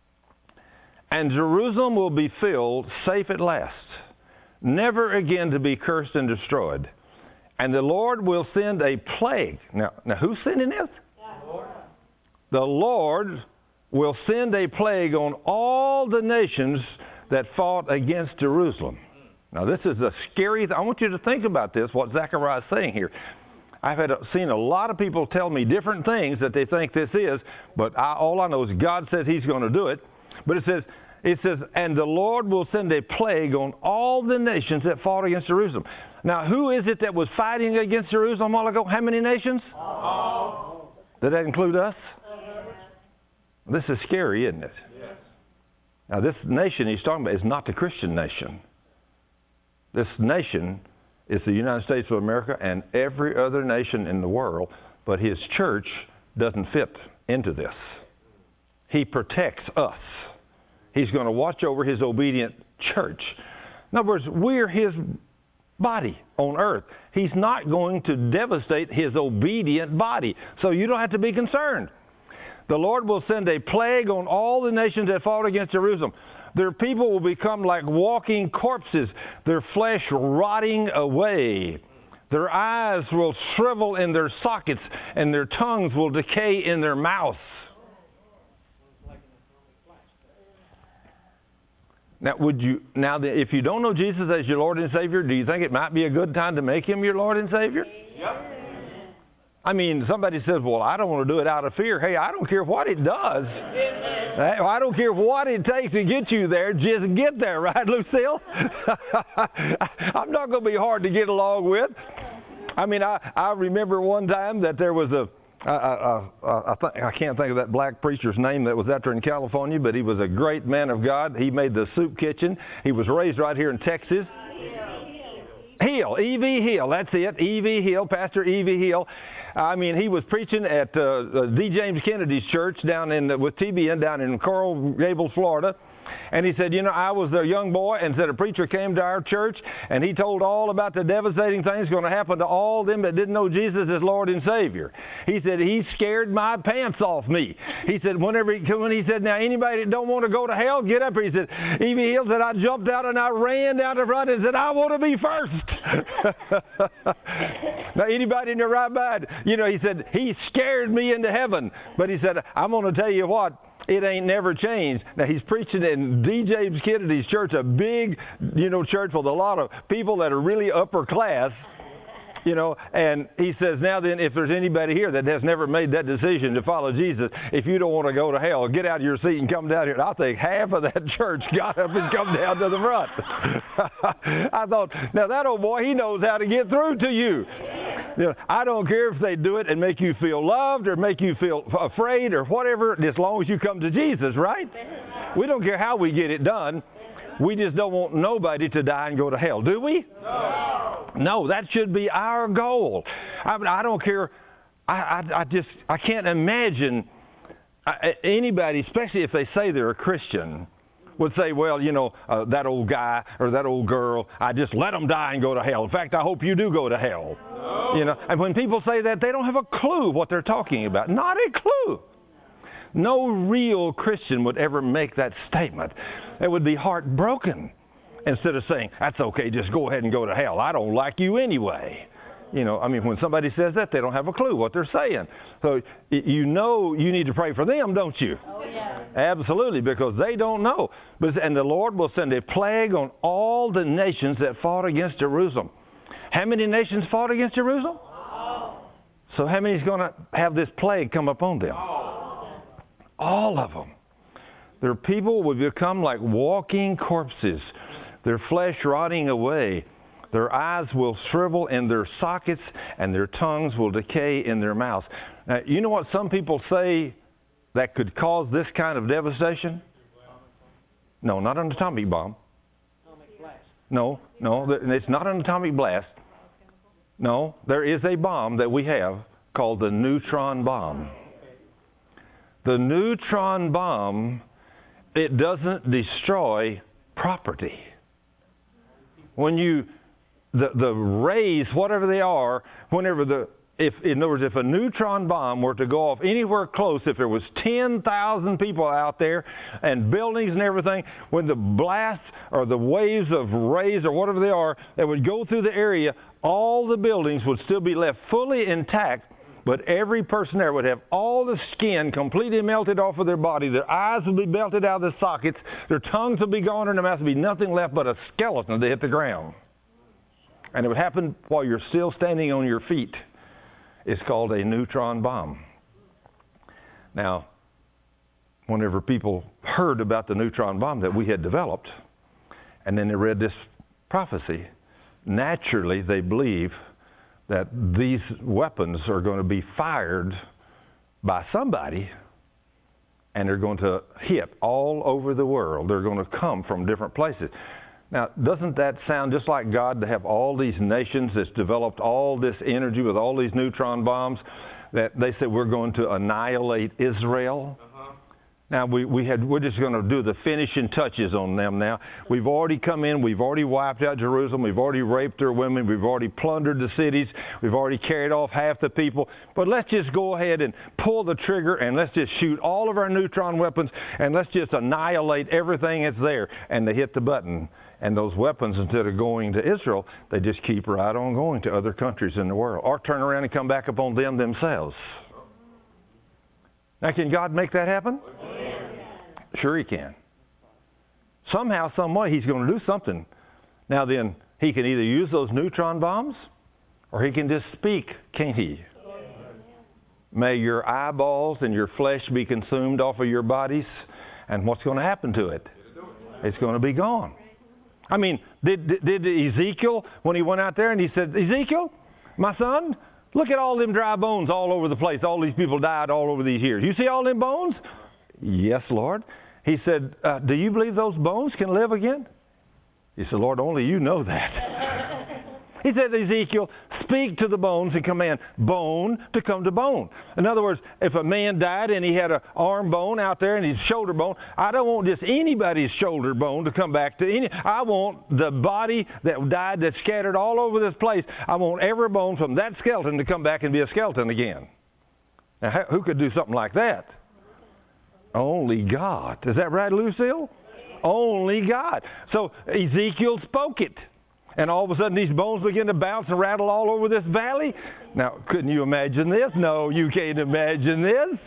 And Jerusalem will be filled, safe at last, never again to be cursed and destroyed. And the Lord will send a plague. Now, now who's sending this? Yeah. The Lord will send a plague on all the nations that fought against Jerusalem. Now, this is a scary thing. I want you to think about this, what Zechariah is saying here. I've had a, seen a lot of people tell me different things that they think this is, but I, all I know is God says he's going to do it. But it says, it says, and the Lord will send a plague on all the nations that fought against Jerusalem. Now, who is it that was fighting against Jerusalem a while ago? How many nations? All. Did that include us? This is scary, isn't it? Yes. Now, this nation he's talking about is not the Christian nation. This nation is the United States of America and every other nation in the world, but his church doesn't fit into this. He protects us. He's going to watch over his obedient church. In other words, we're his body on earth. He's not going to devastate his obedient body, so you don't have to be concerned. The Lord will send a plague on all the nations that fought against Jerusalem. Their people will become like walking corpses, their flesh rotting away. Their eyes will shrivel in their sockets, and their tongues will decay in their mouths. Now, would you now the, if you don't know Jesus as your Lord and Savior, do you think it might be a good time to make Him your Lord and Savior? Yep. I mean, somebody says, well, I don't want to do it out of fear. Hey, I don't care what it does. I don't care what it takes to get you there. Just get there, right, Lucille? I'm not going to be hard to get along with. I mean, I, I remember one time that there was a, I, I, I, I, th- I can't think of that black preacher's name that was out there in California, but he was a great man of God. He made the soup kitchen. He was raised right here in Texas. Hill, E V Hill, that's it, E V Hill, Pastor E V Hill. I mean, he was preaching at uh, D. James Kennedy's church down in uh, with T B N down in Coral Gables, Florida. And he said, you know, I was a young boy, and said a preacher came to our church, and he told all about the devastating things going to happen to all them that didn't know Jesus as Lord and Savior. He said, he scared my pants off me. He said, whenever he, when he said, now, anybody that don't want to go to hell, get up here. He said, E V Hill said, I jumped out and I ran down the front and said, I want to be first. Now, anybody in their right mind, you know, he said, he scared me into heaven. But he said, I'm going to tell you what, it ain't never changed. Now, he's preaching in D. James Kennedy's church, a big, you know, church with a lot of people that are really upper class, you know, and he says, now then, if there's anybody here that has never made that decision to follow Jesus, if you don't want to go to hell, get out of your seat and come down here. And I think half of that church got up and come down to the front. I thought, now that old boy, he knows how to get through to you. You know, I don't care if they do it and make you feel loved or make you feel afraid or whatever, as long as you come to Jesus, right? We don't care how we get it done. We just don't want nobody to die and go to hell, do we? No. No, that should be our goal. I mean, I don't care. I, I, I just, I can't imagine anybody, especially if they say they're a Christian, would say, well, you know, uh, that old guy or that old girl, I just let them die and go to hell. In fact, I hope you do go to hell. No. You know, and when people say that, they don't have a clue what they're talking about. Not a clue. No real Christian would ever make that statement. They would be heartbroken instead of saying, that's okay, just go ahead and go to hell. I don't like you anyway. You know, I mean, when somebody says that, they don't have a clue what they're saying. So you know you need to pray for them, don't you? Oh, yeah. Absolutely, because they don't know. But, and the Lord will send a plague on all the nations that fought against Jerusalem. How many nations fought against Jerusalem? Oh. So how many is going to have this plague come upon them? Oh. All of them. Their people will become like walking corpses, their flesh rotting away. Their eyes will shrivel in their sockets, and their tongues will decay in their mouths. Now, you know what some people say that could cause this kind of devastation? No, not an atomic bomb. No, no, it's not an atomic blast. No, there is a bomb that we have called the neutron bomb. The neutron bomb, it doesn't destroy property. When you The, the rays, whatever they are, whenever the, if, in other words, if a neutron bomb were to go off anywhere close, if there was ten thousand people out there and buildings and everything, when the blast or the waves of rays or whatever they are that would go through the area, all the buildings would still be left fully intact, but every person there would have all the skin completely melted off of their body. Their eyes would be melted out of the sockets. Their tongues would be gone, and their mouths would be nothing left but a skeleton to hit the ground. And it would happen while you're still standing on your feet. It's called a neutron bomb. Now, whenever people heard about the neutron bomb that we had developed, and then they read this prophecy, naturally they believe that these weapons are going to be fired by somebody, and they're going to hit all over the world. They're going to come from different places. Now, doesn't that sound just like God to have all these nations that's developed all this energy with all these neutron bombs that they said we're going to annihilate Israel? Uh-huh. Now, we, we had, we're just going to do the finishing touches on them now. We've already come in. We've already wiped out Jerusalem. We've already raped their women. We've already plundered the cities. We've already carried off half the people. But let's just go ahead and pull the trigger, and let's just shoot all of our neutron weapons, and let's just annihilate everything that's there. And they hit the button. And those weapons, instead of going to Israel, they just keep right on going to other countries in the world, or turn around and come back upon them themselves. Now, can God make that happen? Sure He can. somehow, some way, he's going to do something. Now then, he can either use those neutron bombs, or he can just speak, can't he? May your eyeballs and your flesh be consumed off of your bodies. And what's going to happen to it? It's going to be gone. I mean, did, did, did Ezekiel, when he went out there and he said, Ezekiel, my son, look at all them dry bones all over the place. All these people died all over these years. You see all them bones? Yes, Lord. He said, uh, do you believe those bones can live again? He said, Lord, only you know that. He said to Ezekiel, speak to the bones and command bone to come to bone. In other words, if a man died and he had an arm bone out there and his shoulder bone, I don't want just anybody's shoulder bone to come back to any. I want the body that died that's scattered all over this place. I want every bone from that skeleton to come back and be a skeleton again. Now, who could do something like that? Only God. Is that right, Lucille? Only God. So Ezekiel spoke it. And all of a sudden these bones begin to bounce and rattle all over this valley. Now, couldn't you imagine this? No, you can't imagine this.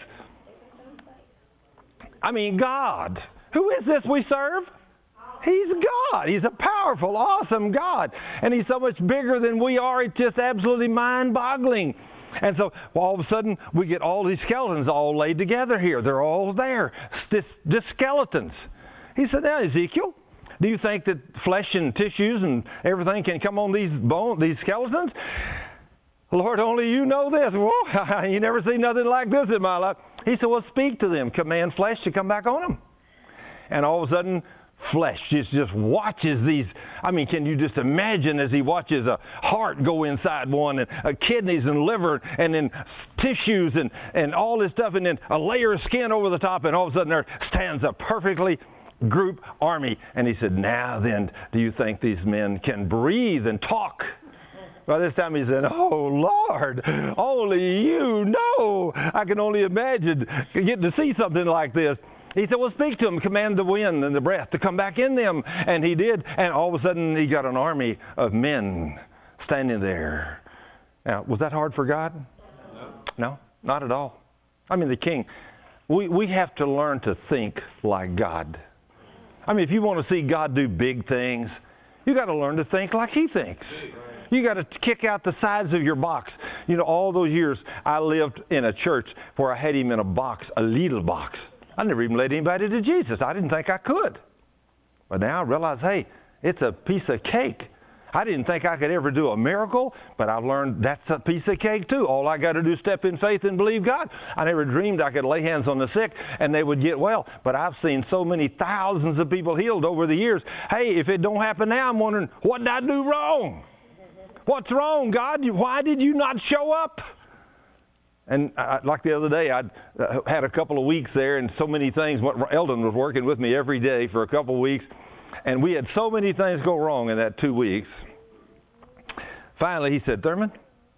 I mean, God. Who is this we serve? He's God. He's a powerful, awesome God. And He's so much bigger than we are, it's just absolutely mind-boggling. And so all of a sudden we get all these skeletons all laid together here. They're all there. Just, just skeletons. He said, now, Ezekiel, do you think that flesh and tissues and everything can come on these bones, these skeletons? Lord, only you know this. Whoa, you never seen nothing like this in my life. He said, well, speak to them. Command flesh to come back on them. And all of a sudden, flesh just, just watches these. I mean, can you just imagine as he watches a heart go inside one, and uh, kidneys and liver, and then tissues and, and all this stuff, and then a layer of skin over the top, and all of a sudden there stands a perfectly group army. And he said, now then, do you think these men can breathe and talk? By this time he said, oh, Lord, only you know. I can only imagine getting to see something like this. He said, well, speak to them, command the wind and the breath to come back in them. And he did. And all of a sudden he got an army of men standing there. Now, was that hard for God? No, no, not at all. I mean, the king, we, we have to learn to think like God. I mean, if you want to see God do big things, you got to learn to think like He thinks. You got to kick out the sides of your box. You know, all those years I lived in a church where I had Him in a box, a little box. I never even led anybody to Jesus. I didn't think I could. But now I realize, hey, it's a piece of cake. I didn't think I could ever do a miracle, but I've learned that's a piece of cake too. All I got to do is step in faith and believe God. I never dreamed I could lay hands on the sick and they would get well. But I've seen so many thousands of people healed over the years. Hey, if it don't happen now, I'm wondering, what did I do wrong? What's wrong, God? Why did you not show up? And I, like the other day, I uh, had a couple of weeks there, and so many things. Eldon was working with me every day for a couple of weeks. And we had so many things go wrong in that two weeks. Finally, he said, Thurman,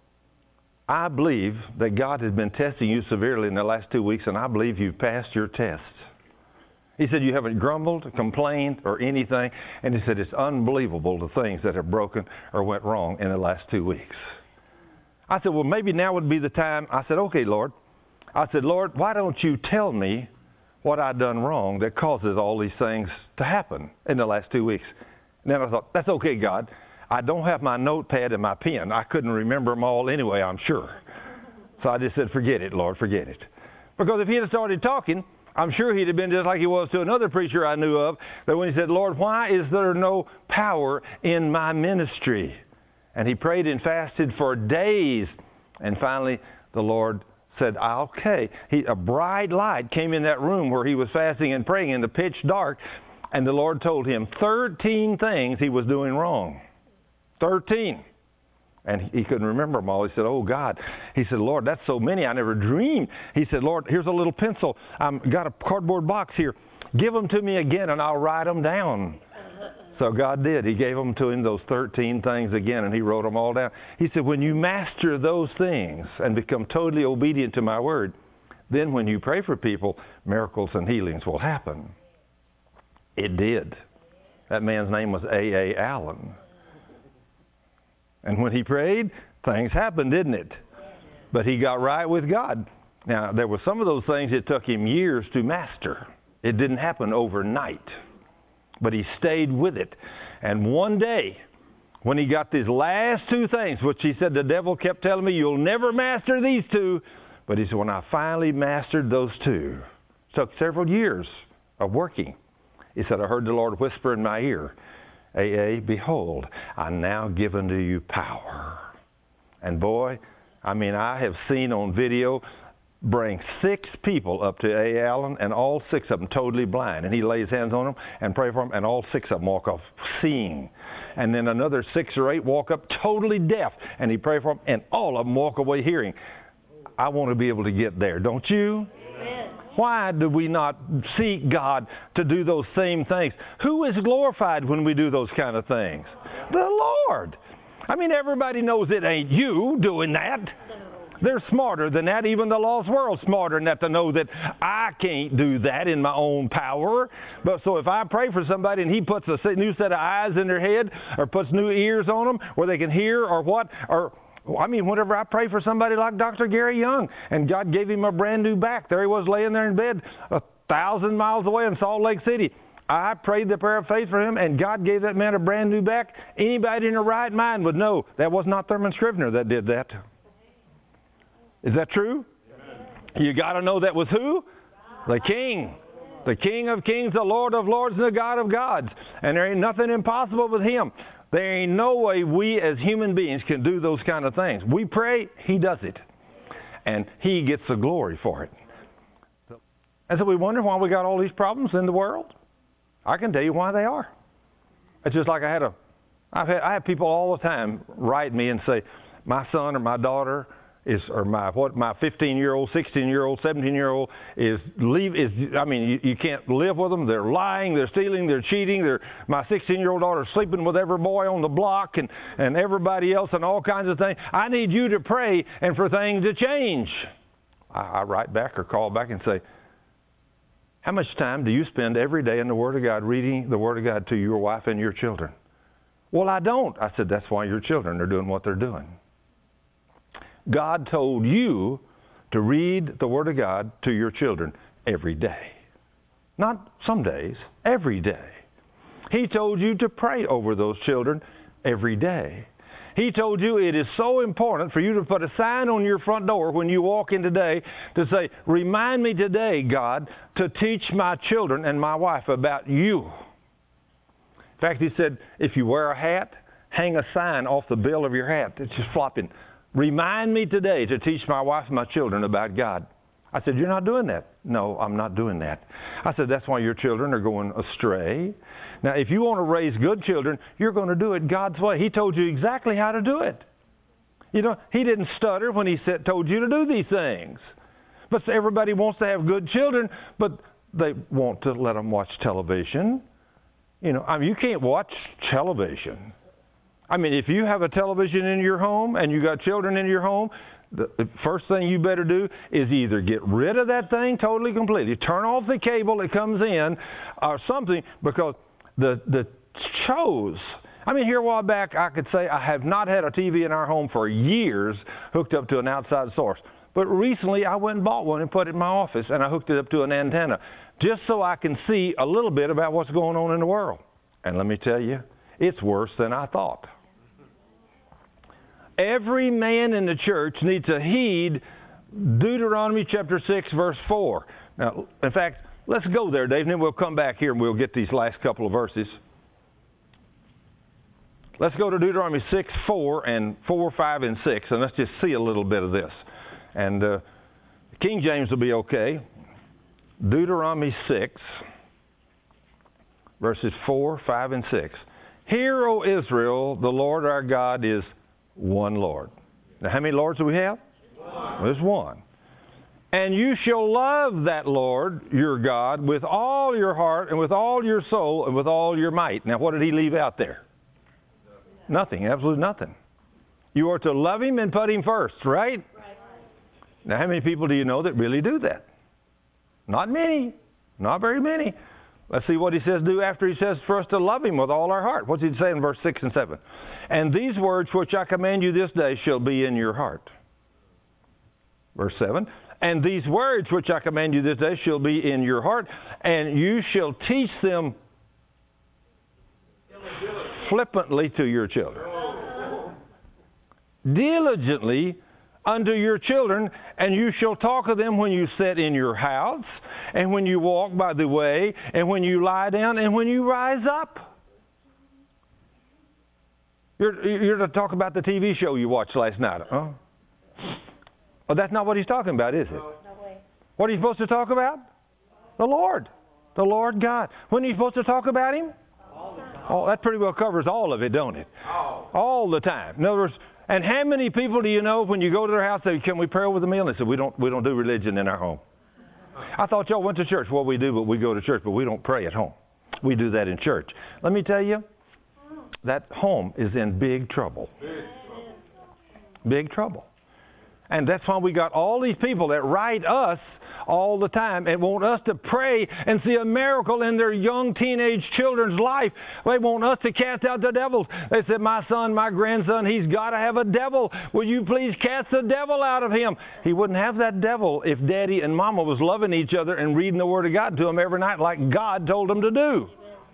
I believe that God has been testing you severely in the last two weeks, and I believe you've passed your tests. He said, you haven't grumbled, complained, or anything. And he said, it's unbelievable the things that have broken or went wrong in the last two weeks. I said, well, maybe now would be the time. I said, okay, Lord. I said, Lord, why don't you tell me what I've done wrong that causes all these things to happen in the last two weeks? And then I thought, that's okay, God. I don't have my notepad and my pen. I couldn't remember them all anyway, I'm sure. So I just said, forget it, Lord, forget it. Because if he had started talking, I'm sure he'd have been just like he was to another preacher I knew of, that when he said, Lord, why is there no power in my ministry? And he prayed and fasted for days. And finally, the Lord said, okay. He, a bright light came in that room where he was fasting and praying in the pitch dark. And the Lord told him thirteen things he was doing wrong. thirteen. And he couldn't remember them all. He said, oh, God. He said, Lord, that's so many. I never dreamed. He said, Lord, here's a little pencil. I've got a cardboard box here. Give them to me again, and I'll write them down. So God did. He gave them to him, those thirteen things again, and he wrote them all down. He said, when you master those things and become totally obedient to my word, then when you pray for people, miracles and healings will happen. It did. That man's name was A A Allen. And when he prayed, things happened, didn't it? But he got right with God. Now, there were some of those things it took him years to master. It didn't happen overnight. But he stayed with it. And one day, when he got these last two things, which he said the devil kept telling me, you'll never master these two. But he said, when I finally mastered those two, it took several years of working. He said, I heard the Lord whisper in my ear, A A, behold, I now give unto you power. And boy, I mean, I have seen on video bring six people up to A A. Allen, and all six of them totally blind. And he lays hands on them and pray for them, and all six of them walk off seeing. And then another six or eight walk up totally deaf, and he pray for them, and all of them walk away hearing. I want to be able to get there, don't you? Amen. Why do we not seek God to do those same things? Who is glorified when we do those kind of things? The Lord. I mean, everybody knows it ain't you doing that. They're smarter than that. Even the lost world's smarter than that to know that I can't do that in my own power. But so if I pray for somebody and he puts a new set of eyes in their head or puts new ears on them where they can hear or what, or I mean, whenever I pray for somebody like Doctor Gary Young and God gave him a brand new back, there he was laying there in bed a thousand miles away in Salt Lake City. I prayed the prayer of faith for him, and God gave that man a brand new back. Anybody in their right mind would know that was not Thurman Scrivener that did that. Is that true? Amen. You got to know that was who? God. The King. The King of kings, the Lord of lords, and the God of gods. And there ain't nothing impossible with him. There ain't no way we as human beings can do those kind of things. We pray, he does it. And he gets the glory for it. And so we wonder why we got all these problems in the world. I can tell you why they are. It's just like I had a, I've had, I have people all the time write me and say, my son or my daughter is, or my what, my fifteen-year-old, sixteen-year-old, seventeen-year-old is leave is. I mean, you, you can't live with them. They're lying. They're stealing. They're cheating. They're my sixteen-year-old daughter's sleeping with every boy on the block and and everybody else and all kinds of things. I need you to pray and for things to change. I, I write back or call back and say, how much time do you spend every day in the Word of God, reading the Word of God to your wife and your children? Well, I don't. I said, that's why your children are doing what they're doing. God told you to read the Word of God to your children every day. Not some days, every day. He told you to pray over those children every day. He told you it is so important for you to put a sign on your front door when you walk in today to say, remind me today, God, to teach my children and my wife about you. In fact, he said, if you wear a hat, hang a sign off the bill of your hat. It's just flopping. Remind me today to teach my wife and my children about God. I said, you're not doing that. No, I'm not doing that. I said, that's why your children are going astray. Now, if you want to raise good children, you're going to do it God's way. He told you exactly how to do it. You know, he didn't stutter when he said, told you to do these things. But everybody wants to have good children, but they want to let them watch television. You know, I mean, you can't watch television. I mean, if you have a television in your home and you got children in your home, the first thing you better do is either get rid of that thing totally, completely, turn off the cable that comes in or something, because the the shows, I mean, here a while back I could say I have not had a T V in our home for years hooked up to an outside source. But recently I went and bought one and put it in my office, and I hooked it up to an antenna just so I can see a little bit about what's going on in the world. And let me tell you, it's worse than I thought. Every man in the church needs to heed Deuteronomy chapter six, verse four. Now, in fact, let's go there, Dave, and then we'll come back here and we'll get these last couple of verses. Let's go to Deuteronomy six, four, and four, five, and six, and let's just see a little bit of this. And uh, King James will be okay. Deuteronomy six, verses four, five, and six. Hear, O Israel, the Lord our God is one Lord. Now, how many lords do we have? One. There's one. And you shall love that Lord, your God, with all your heart and with all your soul and with all your might. Now, what did he leave out there? Nothing. Nothing. Absolutely nothing. You are to love him and put him first, right? Right. Now, how many people do you know that really do that? Not many. Not very many. Let's see what he says do after he says for us to love him with all our heart. What's he say in verse six and seven? And these words which I command you this day shall be in your heart. Verse seven. And these words which I command you this day shall be in your heart, and you shall teach them flippantly to your children. Diligently unto your children, and you shall talk of them when you sit in your house, and when you walk by the way, and when you lie down, and when you rise up. You're, you're to talk about the T V show you watched last night, huh? Well, that's not what he's talking about, is it? No way. What are you supposed to talk about? The Lord. The Lord God. When are you supposed to talk about Him? All the time. Oh, that pretty well covers all of it, don't it? All. All the time. In other words, and how many people do you know when you go to their house, they can we pray over the meal? And they say, we don't, we don't do religion in our home. I thought y'all went to church. Well, we do, but we go to church, but we don't pray at home. We do that in church. Let me tell you, that home is in big trouble. Big trouble. And that's why we got all these people that write us all the time and want us to pray and see a miracle in their young teenage children's life. They want us to cast out the devils. They said, my son, my grandson, he's got to have a devil. Will you please cast the devil out of him? He wouldn't have that devil if Daddy and Mama was loving each other and reading the Word of God to him every night like God told them to do.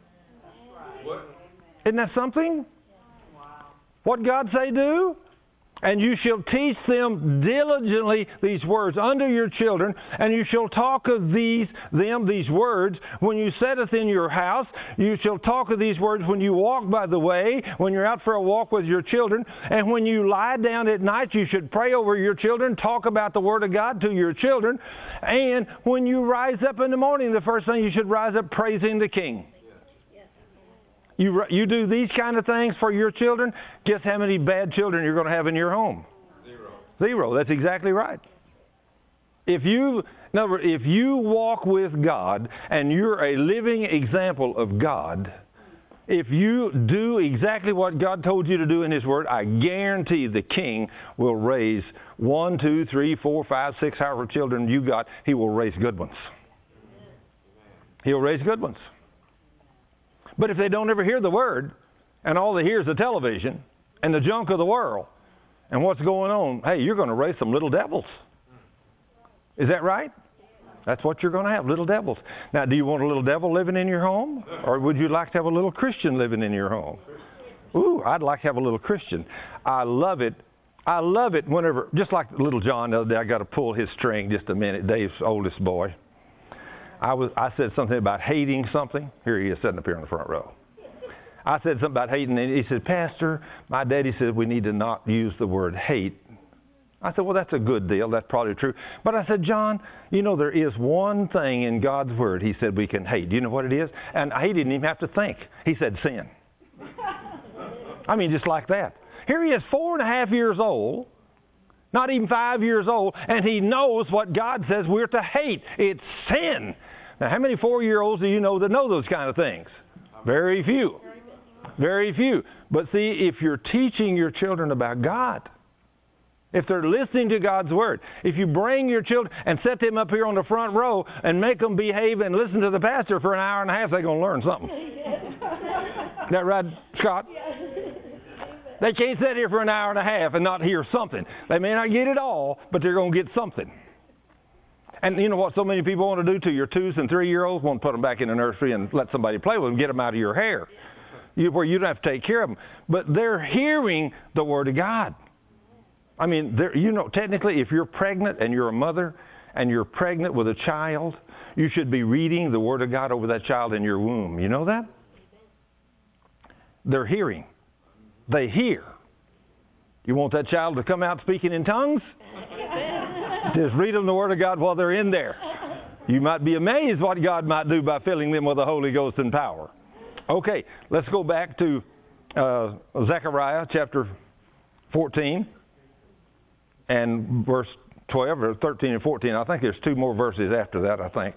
Isn't that something? What God say do? And you shall teach them diligently these words unto your children, and you shall talk of these them these words when you sitteth in your house. You shall talk of these words when you walk by the way, when you're out for a walk with your children, and when you lie down at night. You should pray over your children, talk about the Word of God to your children, and when you rise up in the morning, the first thing you should rise up praising the King. You, you do these kind of things for your children, guess how many bad children you're going to have in your home? Zero. Zero. That's exactly right. If you, in other words, if you walk with God and you're a living example of God, if you do exactly what God told you to do in His Word, I guarantee the King will raise one, two, three, four, five, six, however children you got, He will raise good ones. He'll raise good ones. But if they don't ever hear the Word, and all they hear is the television and the junk of the world and what's going on, hey, you're going to raise some little devils. Is that right? That's what you're going to have, little devils. Now, do you want a little devil living in your home? Or would you like to have a little Christian living in your home? Ooh, I'd like to have a little Christian. I love it. I love it whenever, just like little John the other day, I got to pull his string just a minute, Dave's oldest boy. I was I said something about hating something. Here he is sitting up here in the front row. I said something about hating, and he said, Pastor, my daddy said we need to not use the word hate. I said, well, that's a good deal. That's probably true. But I said, John, you know, there is one thing in God's Word He said we can hate. Do you know what it is? And he didn't even have to think. He said sin. I mean, just like that. Here he is, four and a half years old. Not even five years old, and he knows what God says we're to hate. It's sin. Now, how many four-year-olds do you know that know those kind of things? Very few. Very few. But see, if you're teaching your children about God, if they're listening to God's Word, if you bring your children and set them up here on the front row and make them behave and listen to the pastor for an hour and a half, they're going to learn something. Is that right, Scott? They can't sit here for an hour and a half and not hear something. They may not get it all, but they're going to get something. And you know what so many people want to do to your twos and three-year-olds? Want to put them back in the nursery and let somebody play with them, get them out of your hair, you, where you don't have to take care of them. But they're hearing the Word of God. I mean, you know, technically, if you're pregnant and you're a mother and you're pregnant with a child, you should be reading the Word of God over that child in your womb. You know that? They're hearing. They hear. You want that child to come out speaking in tongues? Just read them the Word of God while they're in there. You might be amazed what God might do by filling them with the Holy Ghost and power. Okay, let's go back to uh, Zechariah chapter fourteen and verse twelve, or thirteen and fourteen. I think there's two more verses after that, I think.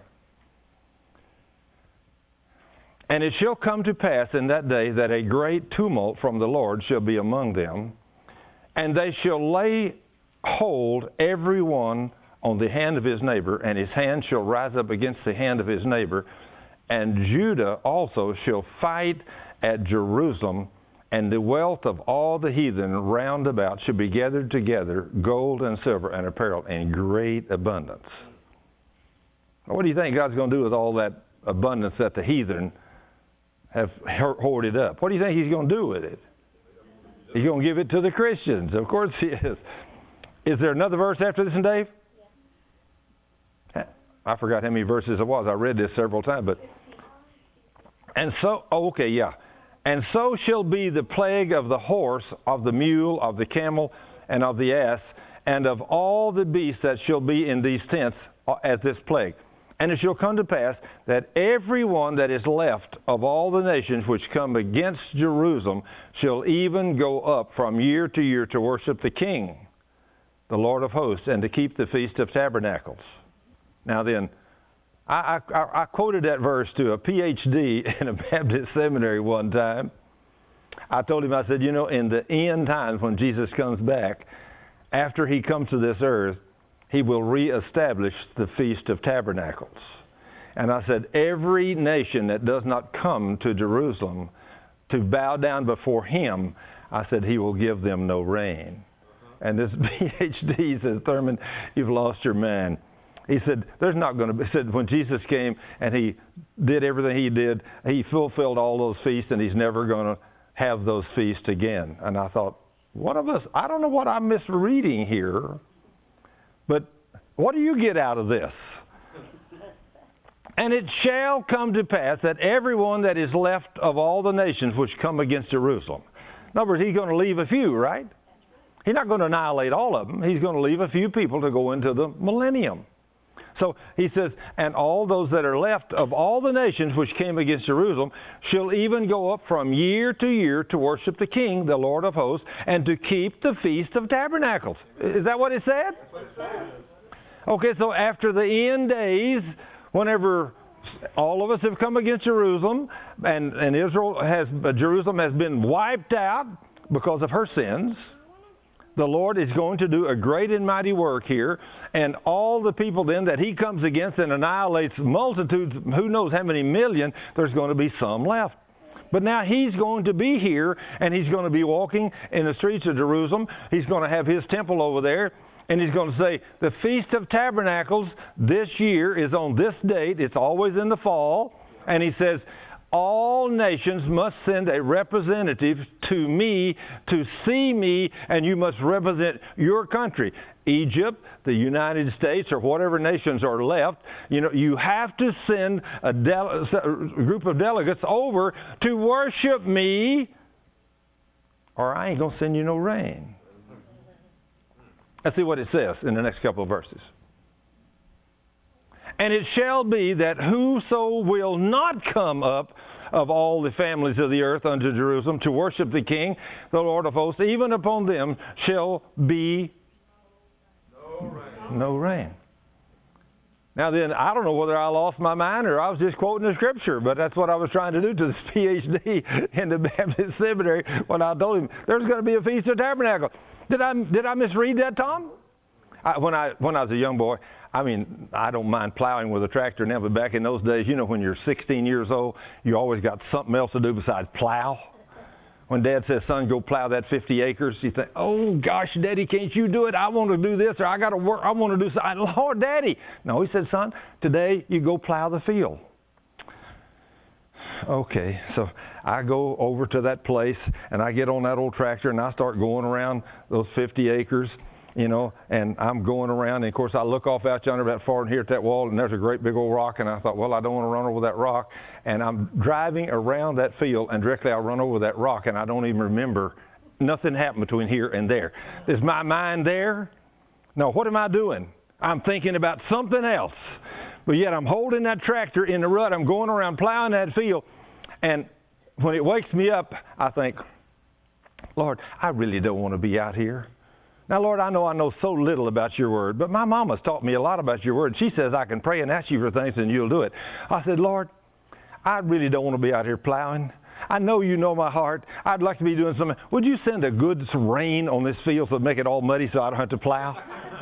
And it shall come to pass in that day that a great tumult from the Lord shall be among them, and they shall lay hold every one on the hand of his neighbor, and his hand shall rise up against the hand of his neighbor, and Judah also shall fight at Jerusalem, and the wealth of all the heathen round about shall be gathered together, gold and silver and apparel in great abundance. What do you think God's going to do with all that abundance that the heathen have hoarded up. What do you think he's going to do with it? He's going to give it to the Christians. Of course he is. Is there another verse after this one, Dave? Yeah. I forgot how many verses it was. I read this several times. But and so, oh, okay, yeah. And so shall be the plague of the horse, of the mule, of the camel, and of the ass, and of all the beasts that shall be in these tents at this plague. And it shall come to pass that every one that is left of all the nations which come against Jerusalem shall even go up from year to year to worship the King, the Lord of hosts, and to keep the Feast of Tabernacles. Now then, I, I, I quoted that verse to a P H D in a Baptist seminary one time. I told him, I said, you know, in the end times when Jesus comes back, after he comes to this earth, he will reestablish the Feast of Tabernacles. And I said, every nation that does not come to Jerusalem to bow down before him, I said, he will give them no rain. And this P H D says, Thurman, you've lost your mind. He said, there's not going to be, he said, when Jesus came and he did everything he did, he fulfilled all those feasts and he's never going to have those feasts again. And I thought, one of us, I don't know what I'm misreading here, but what do you get out of this? And it shall come to pass that everyone that is left of all the nations which come against Jerusalem. In other words, he's going to leave a few, right? He's not going to annihilate all of them. He's going to leave a few people to go into the millennium. So he says, and all those that are left of all the nations which came against Jerusalem shall even go up from year to year to worship the King, the Lord of hosts, and to keep the Feast of Tabernacles. Is that what it said? Okay, so after the end days, whenever all of us have come against Jerusalem, and, and Israel has, uh, Jerusalem has been wiped out because of her sins, the Lord is going to do a great and mighty work here, and all the people then that he comes against and annihilates multitudes, who knows how many million, there's going to be some left. But now he's going to be here, and he's going to be walking in the streets of Jerusalem. He's going to have his temple over there, and he's going to say, the Feast of Tabernacles this year is on this date. It's always in the fall. And he says, all nations must send a representative to me to see me, and you must represent your country. Egypt, the United States, or whatever nations are left, you know, you have to send a, dele- a group of delegates over to worship me, or I ain't going to send you no rain. Let's see what it says in the next couple of verses. And it shall be that whoso will not come up of all the families of the earth unto Jerusalem to worship the King, the Lord of hosts, even upon them shall be no rain. No rain. Now then, I don't know whether I lost my mind or I was just quoting the scripture, but that's what I was trying to do to this P H D in the Baptist seminary when I told him there's going to be a Feast of Tabernacle. Did I did I misread that, Tom? I, when I when I was a young boy, I mean, I don't mind plowing with a tractor now, but back in those days, you know, when you're sixteen years old, you always got something else to do besides plow. When Dad says, son, go plow that fifty acres, you think, oh, gosh, Daddy, can't you do it? I want to do this, or I got to work. I want to do something. Lord, Daddy. No, he said, son, today you go plow the field. Okay, so I go over to that place, and I get on that old tractor, and I start going around those fifty acres. You know, and I'm going around, and of course I look off out yonder about far and here at that wall, and there's a great big old rock, and I thought, well, I don't want to run over that rock, and I'm driving around that field, and directly I run over that rock, and I don't even remember. Nothing happened between here and there. Is my mind there? No, what am I doing? I'm thinking about something else, but yet I'm holding that tractor in the rut. I'm going around plowing that field, and when it wakes me up, I think, Lord, I really don't want to be out here. Now, Lord, I know I know so little about your word, but my mama's taught me a lot about your word. She says I can pray and ask you for things and you'll do it. I said, Lord, I really don't want to be out here plowing. I know you know my heart. I'd like to be doing something. Would you send a good rain on this field so it'd make it all muddy so I don't have to plow?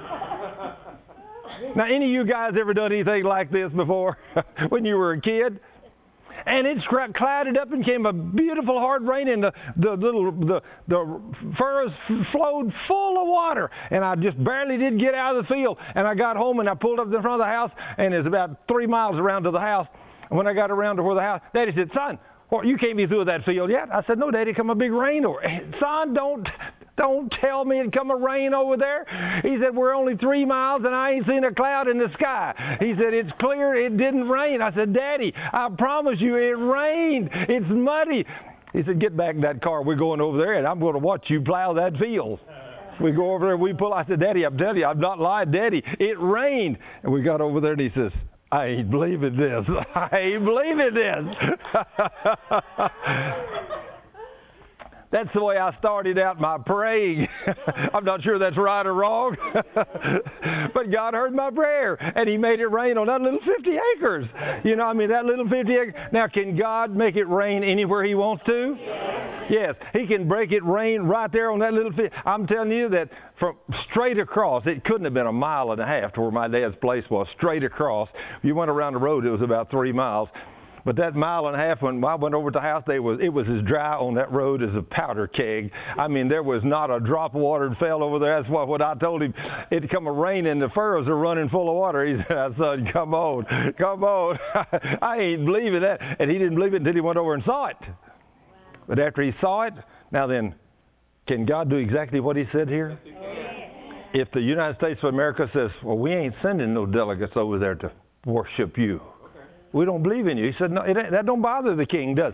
Now, any of you guys ever done anything like this before when you were a kid? And it clouded up and came a beautiful hard rain, and the, the little the the furrows flowed full of water, and I just barely did get out of the field. And I got home and I pulled up in front of the house, and it's about three miles around to the house. And when I got around to where the house, Daddy said, "Son, Well, you can't be through that field yet. I said, no, Daddy, come a big rain over. Son, don't don't tell me it come a rain over there. He said, we're only three miles and I ain't seen a cloud in the sky. He said, it's clear it didn't rain. I said, Daddy, I promise you it rained. It's muddy. He said, get back in that car. We're going over there and I'm going to watch you plow that field. We go over there and we pull. I said, Daddy, I'm telling you, I'm not lying, Daddy. It rained. And we got over there and he says, I ain't believing this. I ain't believing this. That's the way I started out my praying. I'm not sure that's right or wrong. But God heard my prayer, and He made it rain on that little fifty acres. You know, I mean, that little fifty acres. Now, can God make it rain anywhere He wants to? Yes. He can break it rain right there on that little fifty. I'm telling you that from straight across, it couldn't have been a mile and a half to where my dad's place was. Straight across. You went around the road, it was about three miles. But that mile and a half, when I went over to the house, they was, it was as dry on that road as a powder keg. I mean, there was not a drop of water that fell over there. That's what, what I told him. It'd come a rain and the furrows are running full of water. He said, son, come on, come on. I ain't believing that. And he didn't believe it until he went over and saw it. But after he saw it, now then, can God do exactly what He said here? If the United States of America says, well, we ain't sending no delegates over there to worship you. We don't believe in you. He said, no, it ain't, that don't bother the king, does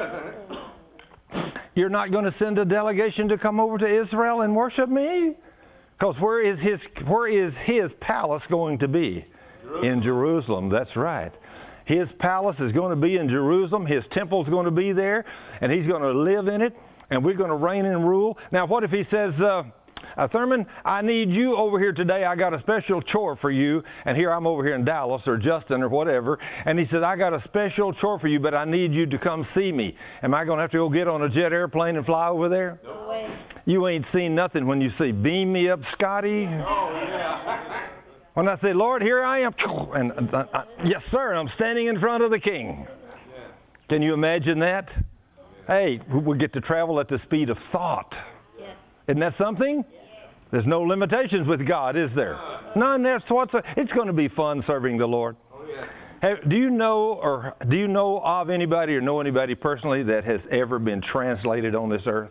it? You're not going to send a delegation to come over to Israel and worship me? Because where is his, where is his palace going to be? Jerusalem. In Jerusalem, that's right. His palace is going to be in Jerusalem. His temple is going to be there, and He's going to live in it, and we're going to reign and rule. Now, what if He says, uh, Uh, Thurman, I need you over here today. I got a special chore for you. And here I'm over here in Dallas or Justin or whatever. And he said, I got a special chore for you, but I need you to come see me. Am I going to have to go get on a jet airplane and fly over there? No way. You ain't seen nothing when you see, beam me up, Scotty. Oh, yeah. When I say, Lord, here I am. And uh, uh, yes, sir, I'm standing in front of the king. Can you imagine that? Hey, we get to travel at the speed of thought. Isn't that something? There's no limitations with God, is there? None. That's what's. It's going to be fun serving the Lord. Oh, yeah. Have, do you know, or do you know of anybody, or know anybody personally that has ever been translated on this earth?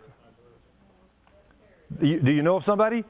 Do you, do you know of somebody?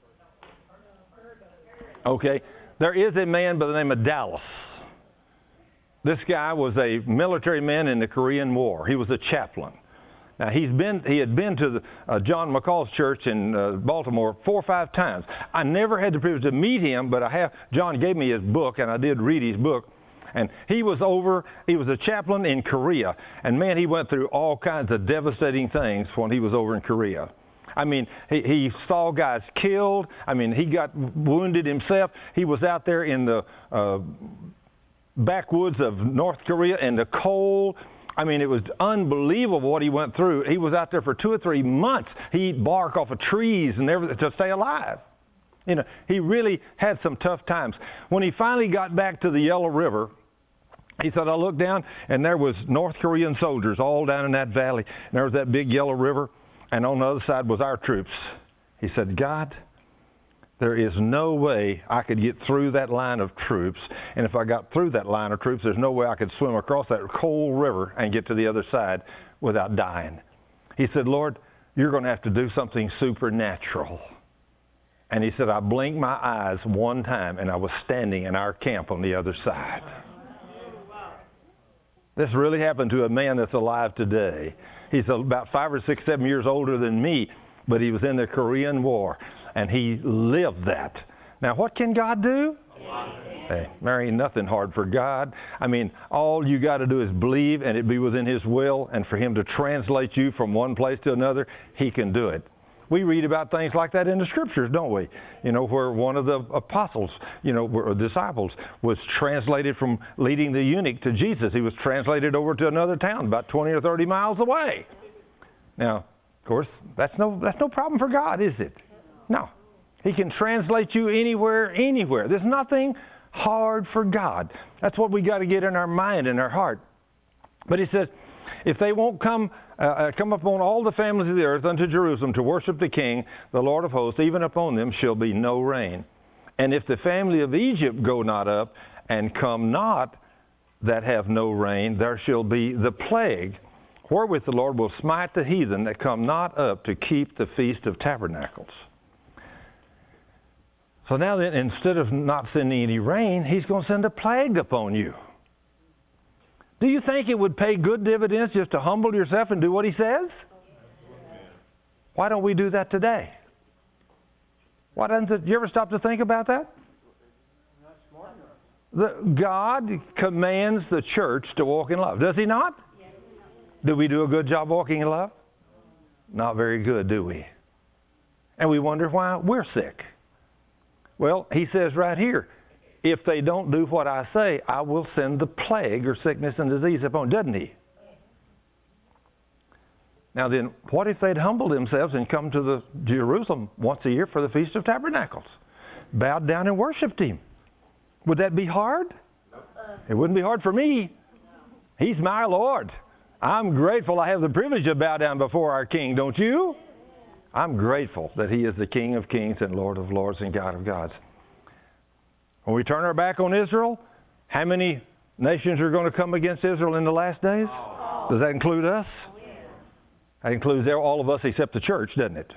Okay, there is a man by the name of Dallas. This guy was a military man in the Korean War. He was a chaplain. Now, he's been, he had been to the, uh, John McCall's church in uh, Baltimore four or five times. I never had the privilege to meet him, but I have. John gave me his book, and I did read his book. And he was over, he was a chaplain in Korea. And, man, he went through all kinds of devastating things when he was over in Korea. I mean, he, he saw guys killed. I mean, he got wounded himself. He was out there in the uh, backwoods of North Korea in the cold. I mean, it was unbelievable what he went through. He was out there for two or three months. He ate bark off of trees and everything to stay alive. You know, he really had some tough times. When he finally got back to the Yellow River, he said, I looked down, and there was North Korean soldiers all down in that valley. And there was that big Yellow River, and on the other side was our troops. He said, God, there is no way I could get through that line of troops. And if I got through that line of troops, there's no way I could swim across that cold river and get to the other side without dying. He said, Lord, you're going to have to do something supernatural. And he said, I blinked my eyes one time, and I was standing in our camp on the other side. This really happened to a man that's alive today. He's about five or six, seven years older than me, but he was in the Korean War. And he lived that. Now, what can God do? Hey, there ain't nothing hard for God. I mean, all you got to do is believe, and it be within His will. And for Him to translate you from one place to another, He can do it. We read about things like that in the Scriptures, don't we? You know, where one of the apostles, you know, or disciples, was translated from leading the eunuch to Jesus. He was translated over to another town about twenty or thirty miles away. Now, of course, that's no that's no problem for God, is it? No. He can translate you anywhere, anywhere. There's nothing hard for God. That's what we got to get in our mind and our heart. But He says, if they won't come uh, come upon all the families of the earth unto Jerusalem to worship the King, the Lord of hosts, even upon them shall be no rain. And if the family of Egypt go not up and come not that have no rain, there shall be the plague wherewith the Lord will smite the heathen that come not up to keep the Feast of Tabernacles. So now then, instead of not sending any rain, he's going to send a plague upon you. Do you think it would pay good dividends just to humble yourself and do what he says? Why don't we do that today? Why doesn't it, you ever stop to think about that? The, God commands the church to walk in love. Does he not? Do we do a good job walking in love? Not very good, do we? And we wonder why we're sick. Well, he says right here, if they don't do what I say, I will send the plague or sickness and disease upon them, doesn't he? Now then, what if they'd humble themselves and come to the Jerusalem once a year for the Feast of Tabernacles? Bowed down and worshipped him. Would that be hard? It wouldn't be hard for me. He's my Lord. I'm grateful I have the privilege to bow down before our King, don't you? I'm grateful that he is the King of kings and Lord of lords and God of gods. When we turn our back on Israel, how many nations are going to come against Israel in the last days? Does that include us? That includes all of us except the church, doesn't it?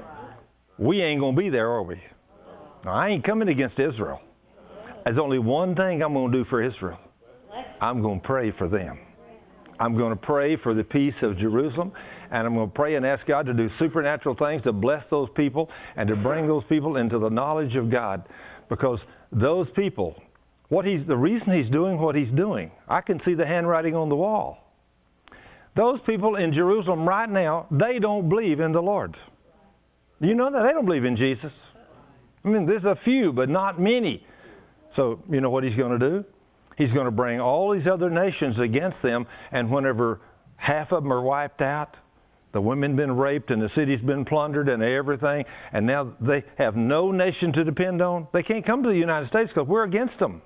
We ain't going to be there, are we? No, I ain't coming against Israel. There's only one thing I'm going to do for Israel. I'm going to pray for them. I'm going to pray for the peace of Jerusalem, and I'm going to pray and ask God to do supernatural things to bless those people and to bring those people into the knowledge of God. Because those people, what he's, the reason he's doing what he's doing, I can see the handwriting on the wall. Those people in Jerusalem right now, they don't believe in the Lord. Do you know that? They don't believe in Jesus. I mean, there's a few, but not many. So, you know what he's going to do? He's going to bring all these other nations against them, and whenever half of them are wiped out, the women been raped and the city's been plundered and everything, and now they have no nation to depend on. They can't come to the United States because we're against them.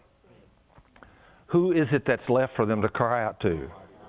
Who is it that's left for them to cry out to?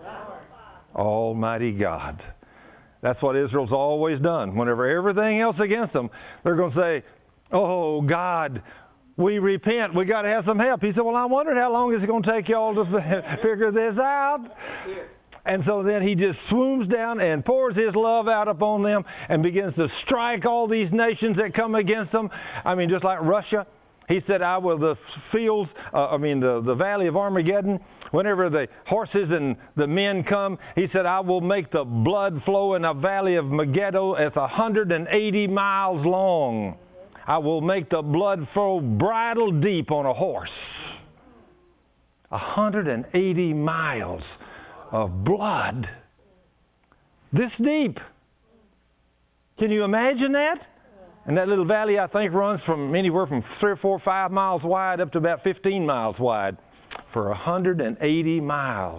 Almighty God. That's what Israel's always done. Whenever everything else against them, they're going to say, oh, God, we repent. We got to have some help. He said, well, I wondered how long is it going to take y'all to figure this out? And so then he just swoops down and pours his love out upon them and begins to strike all these nations that come against them. I mean, just like Russia. He said, I will, the fields, uh, I mean, the, the valley of Armageddon, whenever the horses and the men come, he said, I will make the blood flow in a valley of Megiddo. It's one hundred eighty miles long. I will make the blood flow bridle deep on a horse. one hundred eighty miles of blood. This deep. Can you imagine that? And that little valley, I think, runs from anywhere from three or four, five miles wide up to about fifteen miles wide for one hundred eighty miles.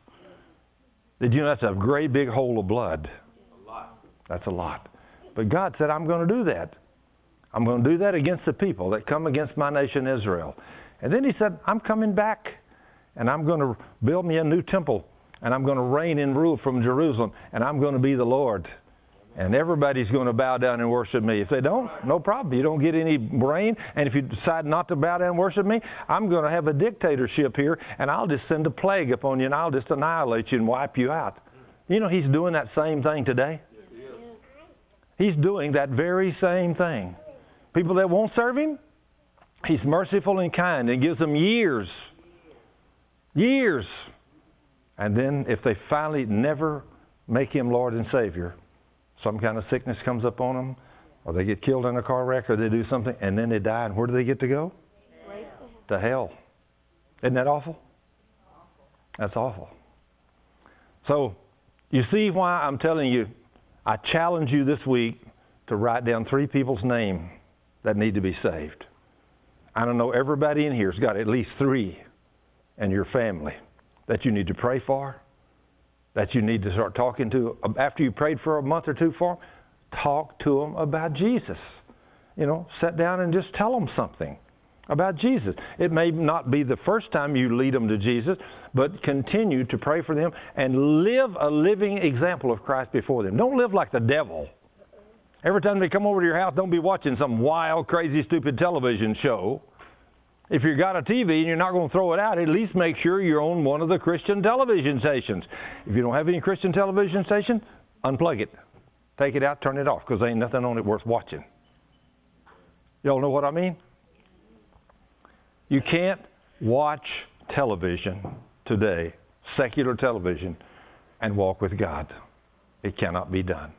Did you know that's a great big hole of blood? A lot. That's a lot. But God said, I'm going to do that. I'm going to do that against the people that come against my nation Israel. And then he said, I'm coming back, and I'm going to build me a new temple, and I'm going to reign and rule from Jerusalem, and I'm going to be the Lord. And everybody's going to bow down and worship me. If they don't, no problem. You don't get any rain. And if you decide not to bow down and worship me, I'm going to have a dictatorship here, and I'll just send a plague upon you, and I'll just annihilate you and wipe you out. You know, he's doing that same thing today. He's doing that very same thing. People that won't serve him, he's merciful and kind and gives them years. Years. And then if they finally never make him Lord and Savior, some kind of sickness comes up on them, or they get killed in a car wreck, or they do something, and then they die. And where do they get to go? To hell. Isn't that awful? That's awful. So, you see why I'm telling you, I challenge you this week to write down three people's names that need to be saved. I don't know, everybody in here has got at least three in your family that you need to pray for, that you need to start talking to. After you prayed for a month or two for them, talk to them about Jesus. You know, sit down and just tell them something about Jesus. It may not be the first time you lead them to Jesus, but continue to pray for them and live a living example of Christ before them. Don't live like the devil. Every time they come over to your house, don't be watching some wild, crazy, stupid television show. If you've got a T V and you're not going to throw it out, at least make sure you're on one of the Christian television stations. If you don't have any Christian television station, unplug it. Take it out, turn it off, because there ain't nothing on it worth watching. Y'all know what I mean? You can't watch television today, secular television, and walk with God. It cannot be done.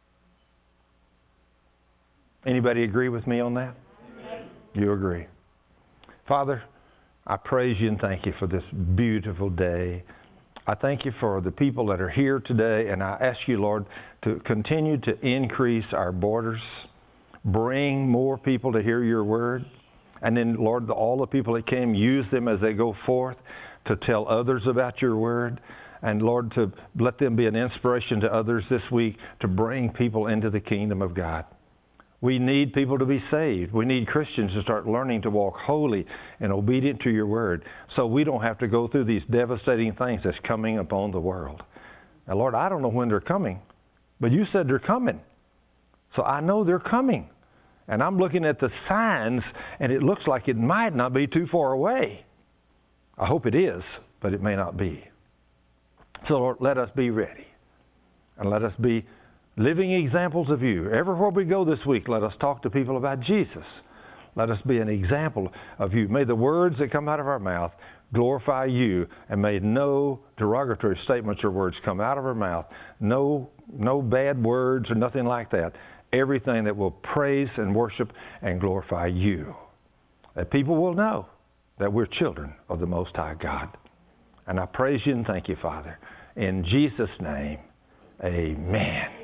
Anybody agree with me on that? Amen. You agree. Father, I praise you and thank you for this beautiful day. I thank you for the people that are here today, and I ask you, Lord, to continue to increase our borders, bring more people to hear your word, and then, Lord, all the people that came, use them as they go forth to tell others about your word, and, Lord, to let them be an inspiration to others this week to bring people into the kingdom of God. We need people to be saved. We need Christians to start learning to walk holy and obedient to your word so we don't have to go through these devastating things that's coming upon the world. Now, Lord, I don't know when they're coming, but you said they're coming. So I know they're coming. And I'm looking at the signs, and it looks like it might not be too far away. I hope it is, but it may not be. So, Lord, let us be ready. And let us be living examples of you. Everywhere we go this week, let us talk to people about Jesus. Let us be an example of you. May the words that come out of our mouth glorify you, and may no derogatory statements or words come out of our mouth. No, no bad words or nothing like that. Everything that will praise and worship and glorify you. That people will know that we're children of the Most High God. And I praise you and thank you, Father. In Jesus' name, amen.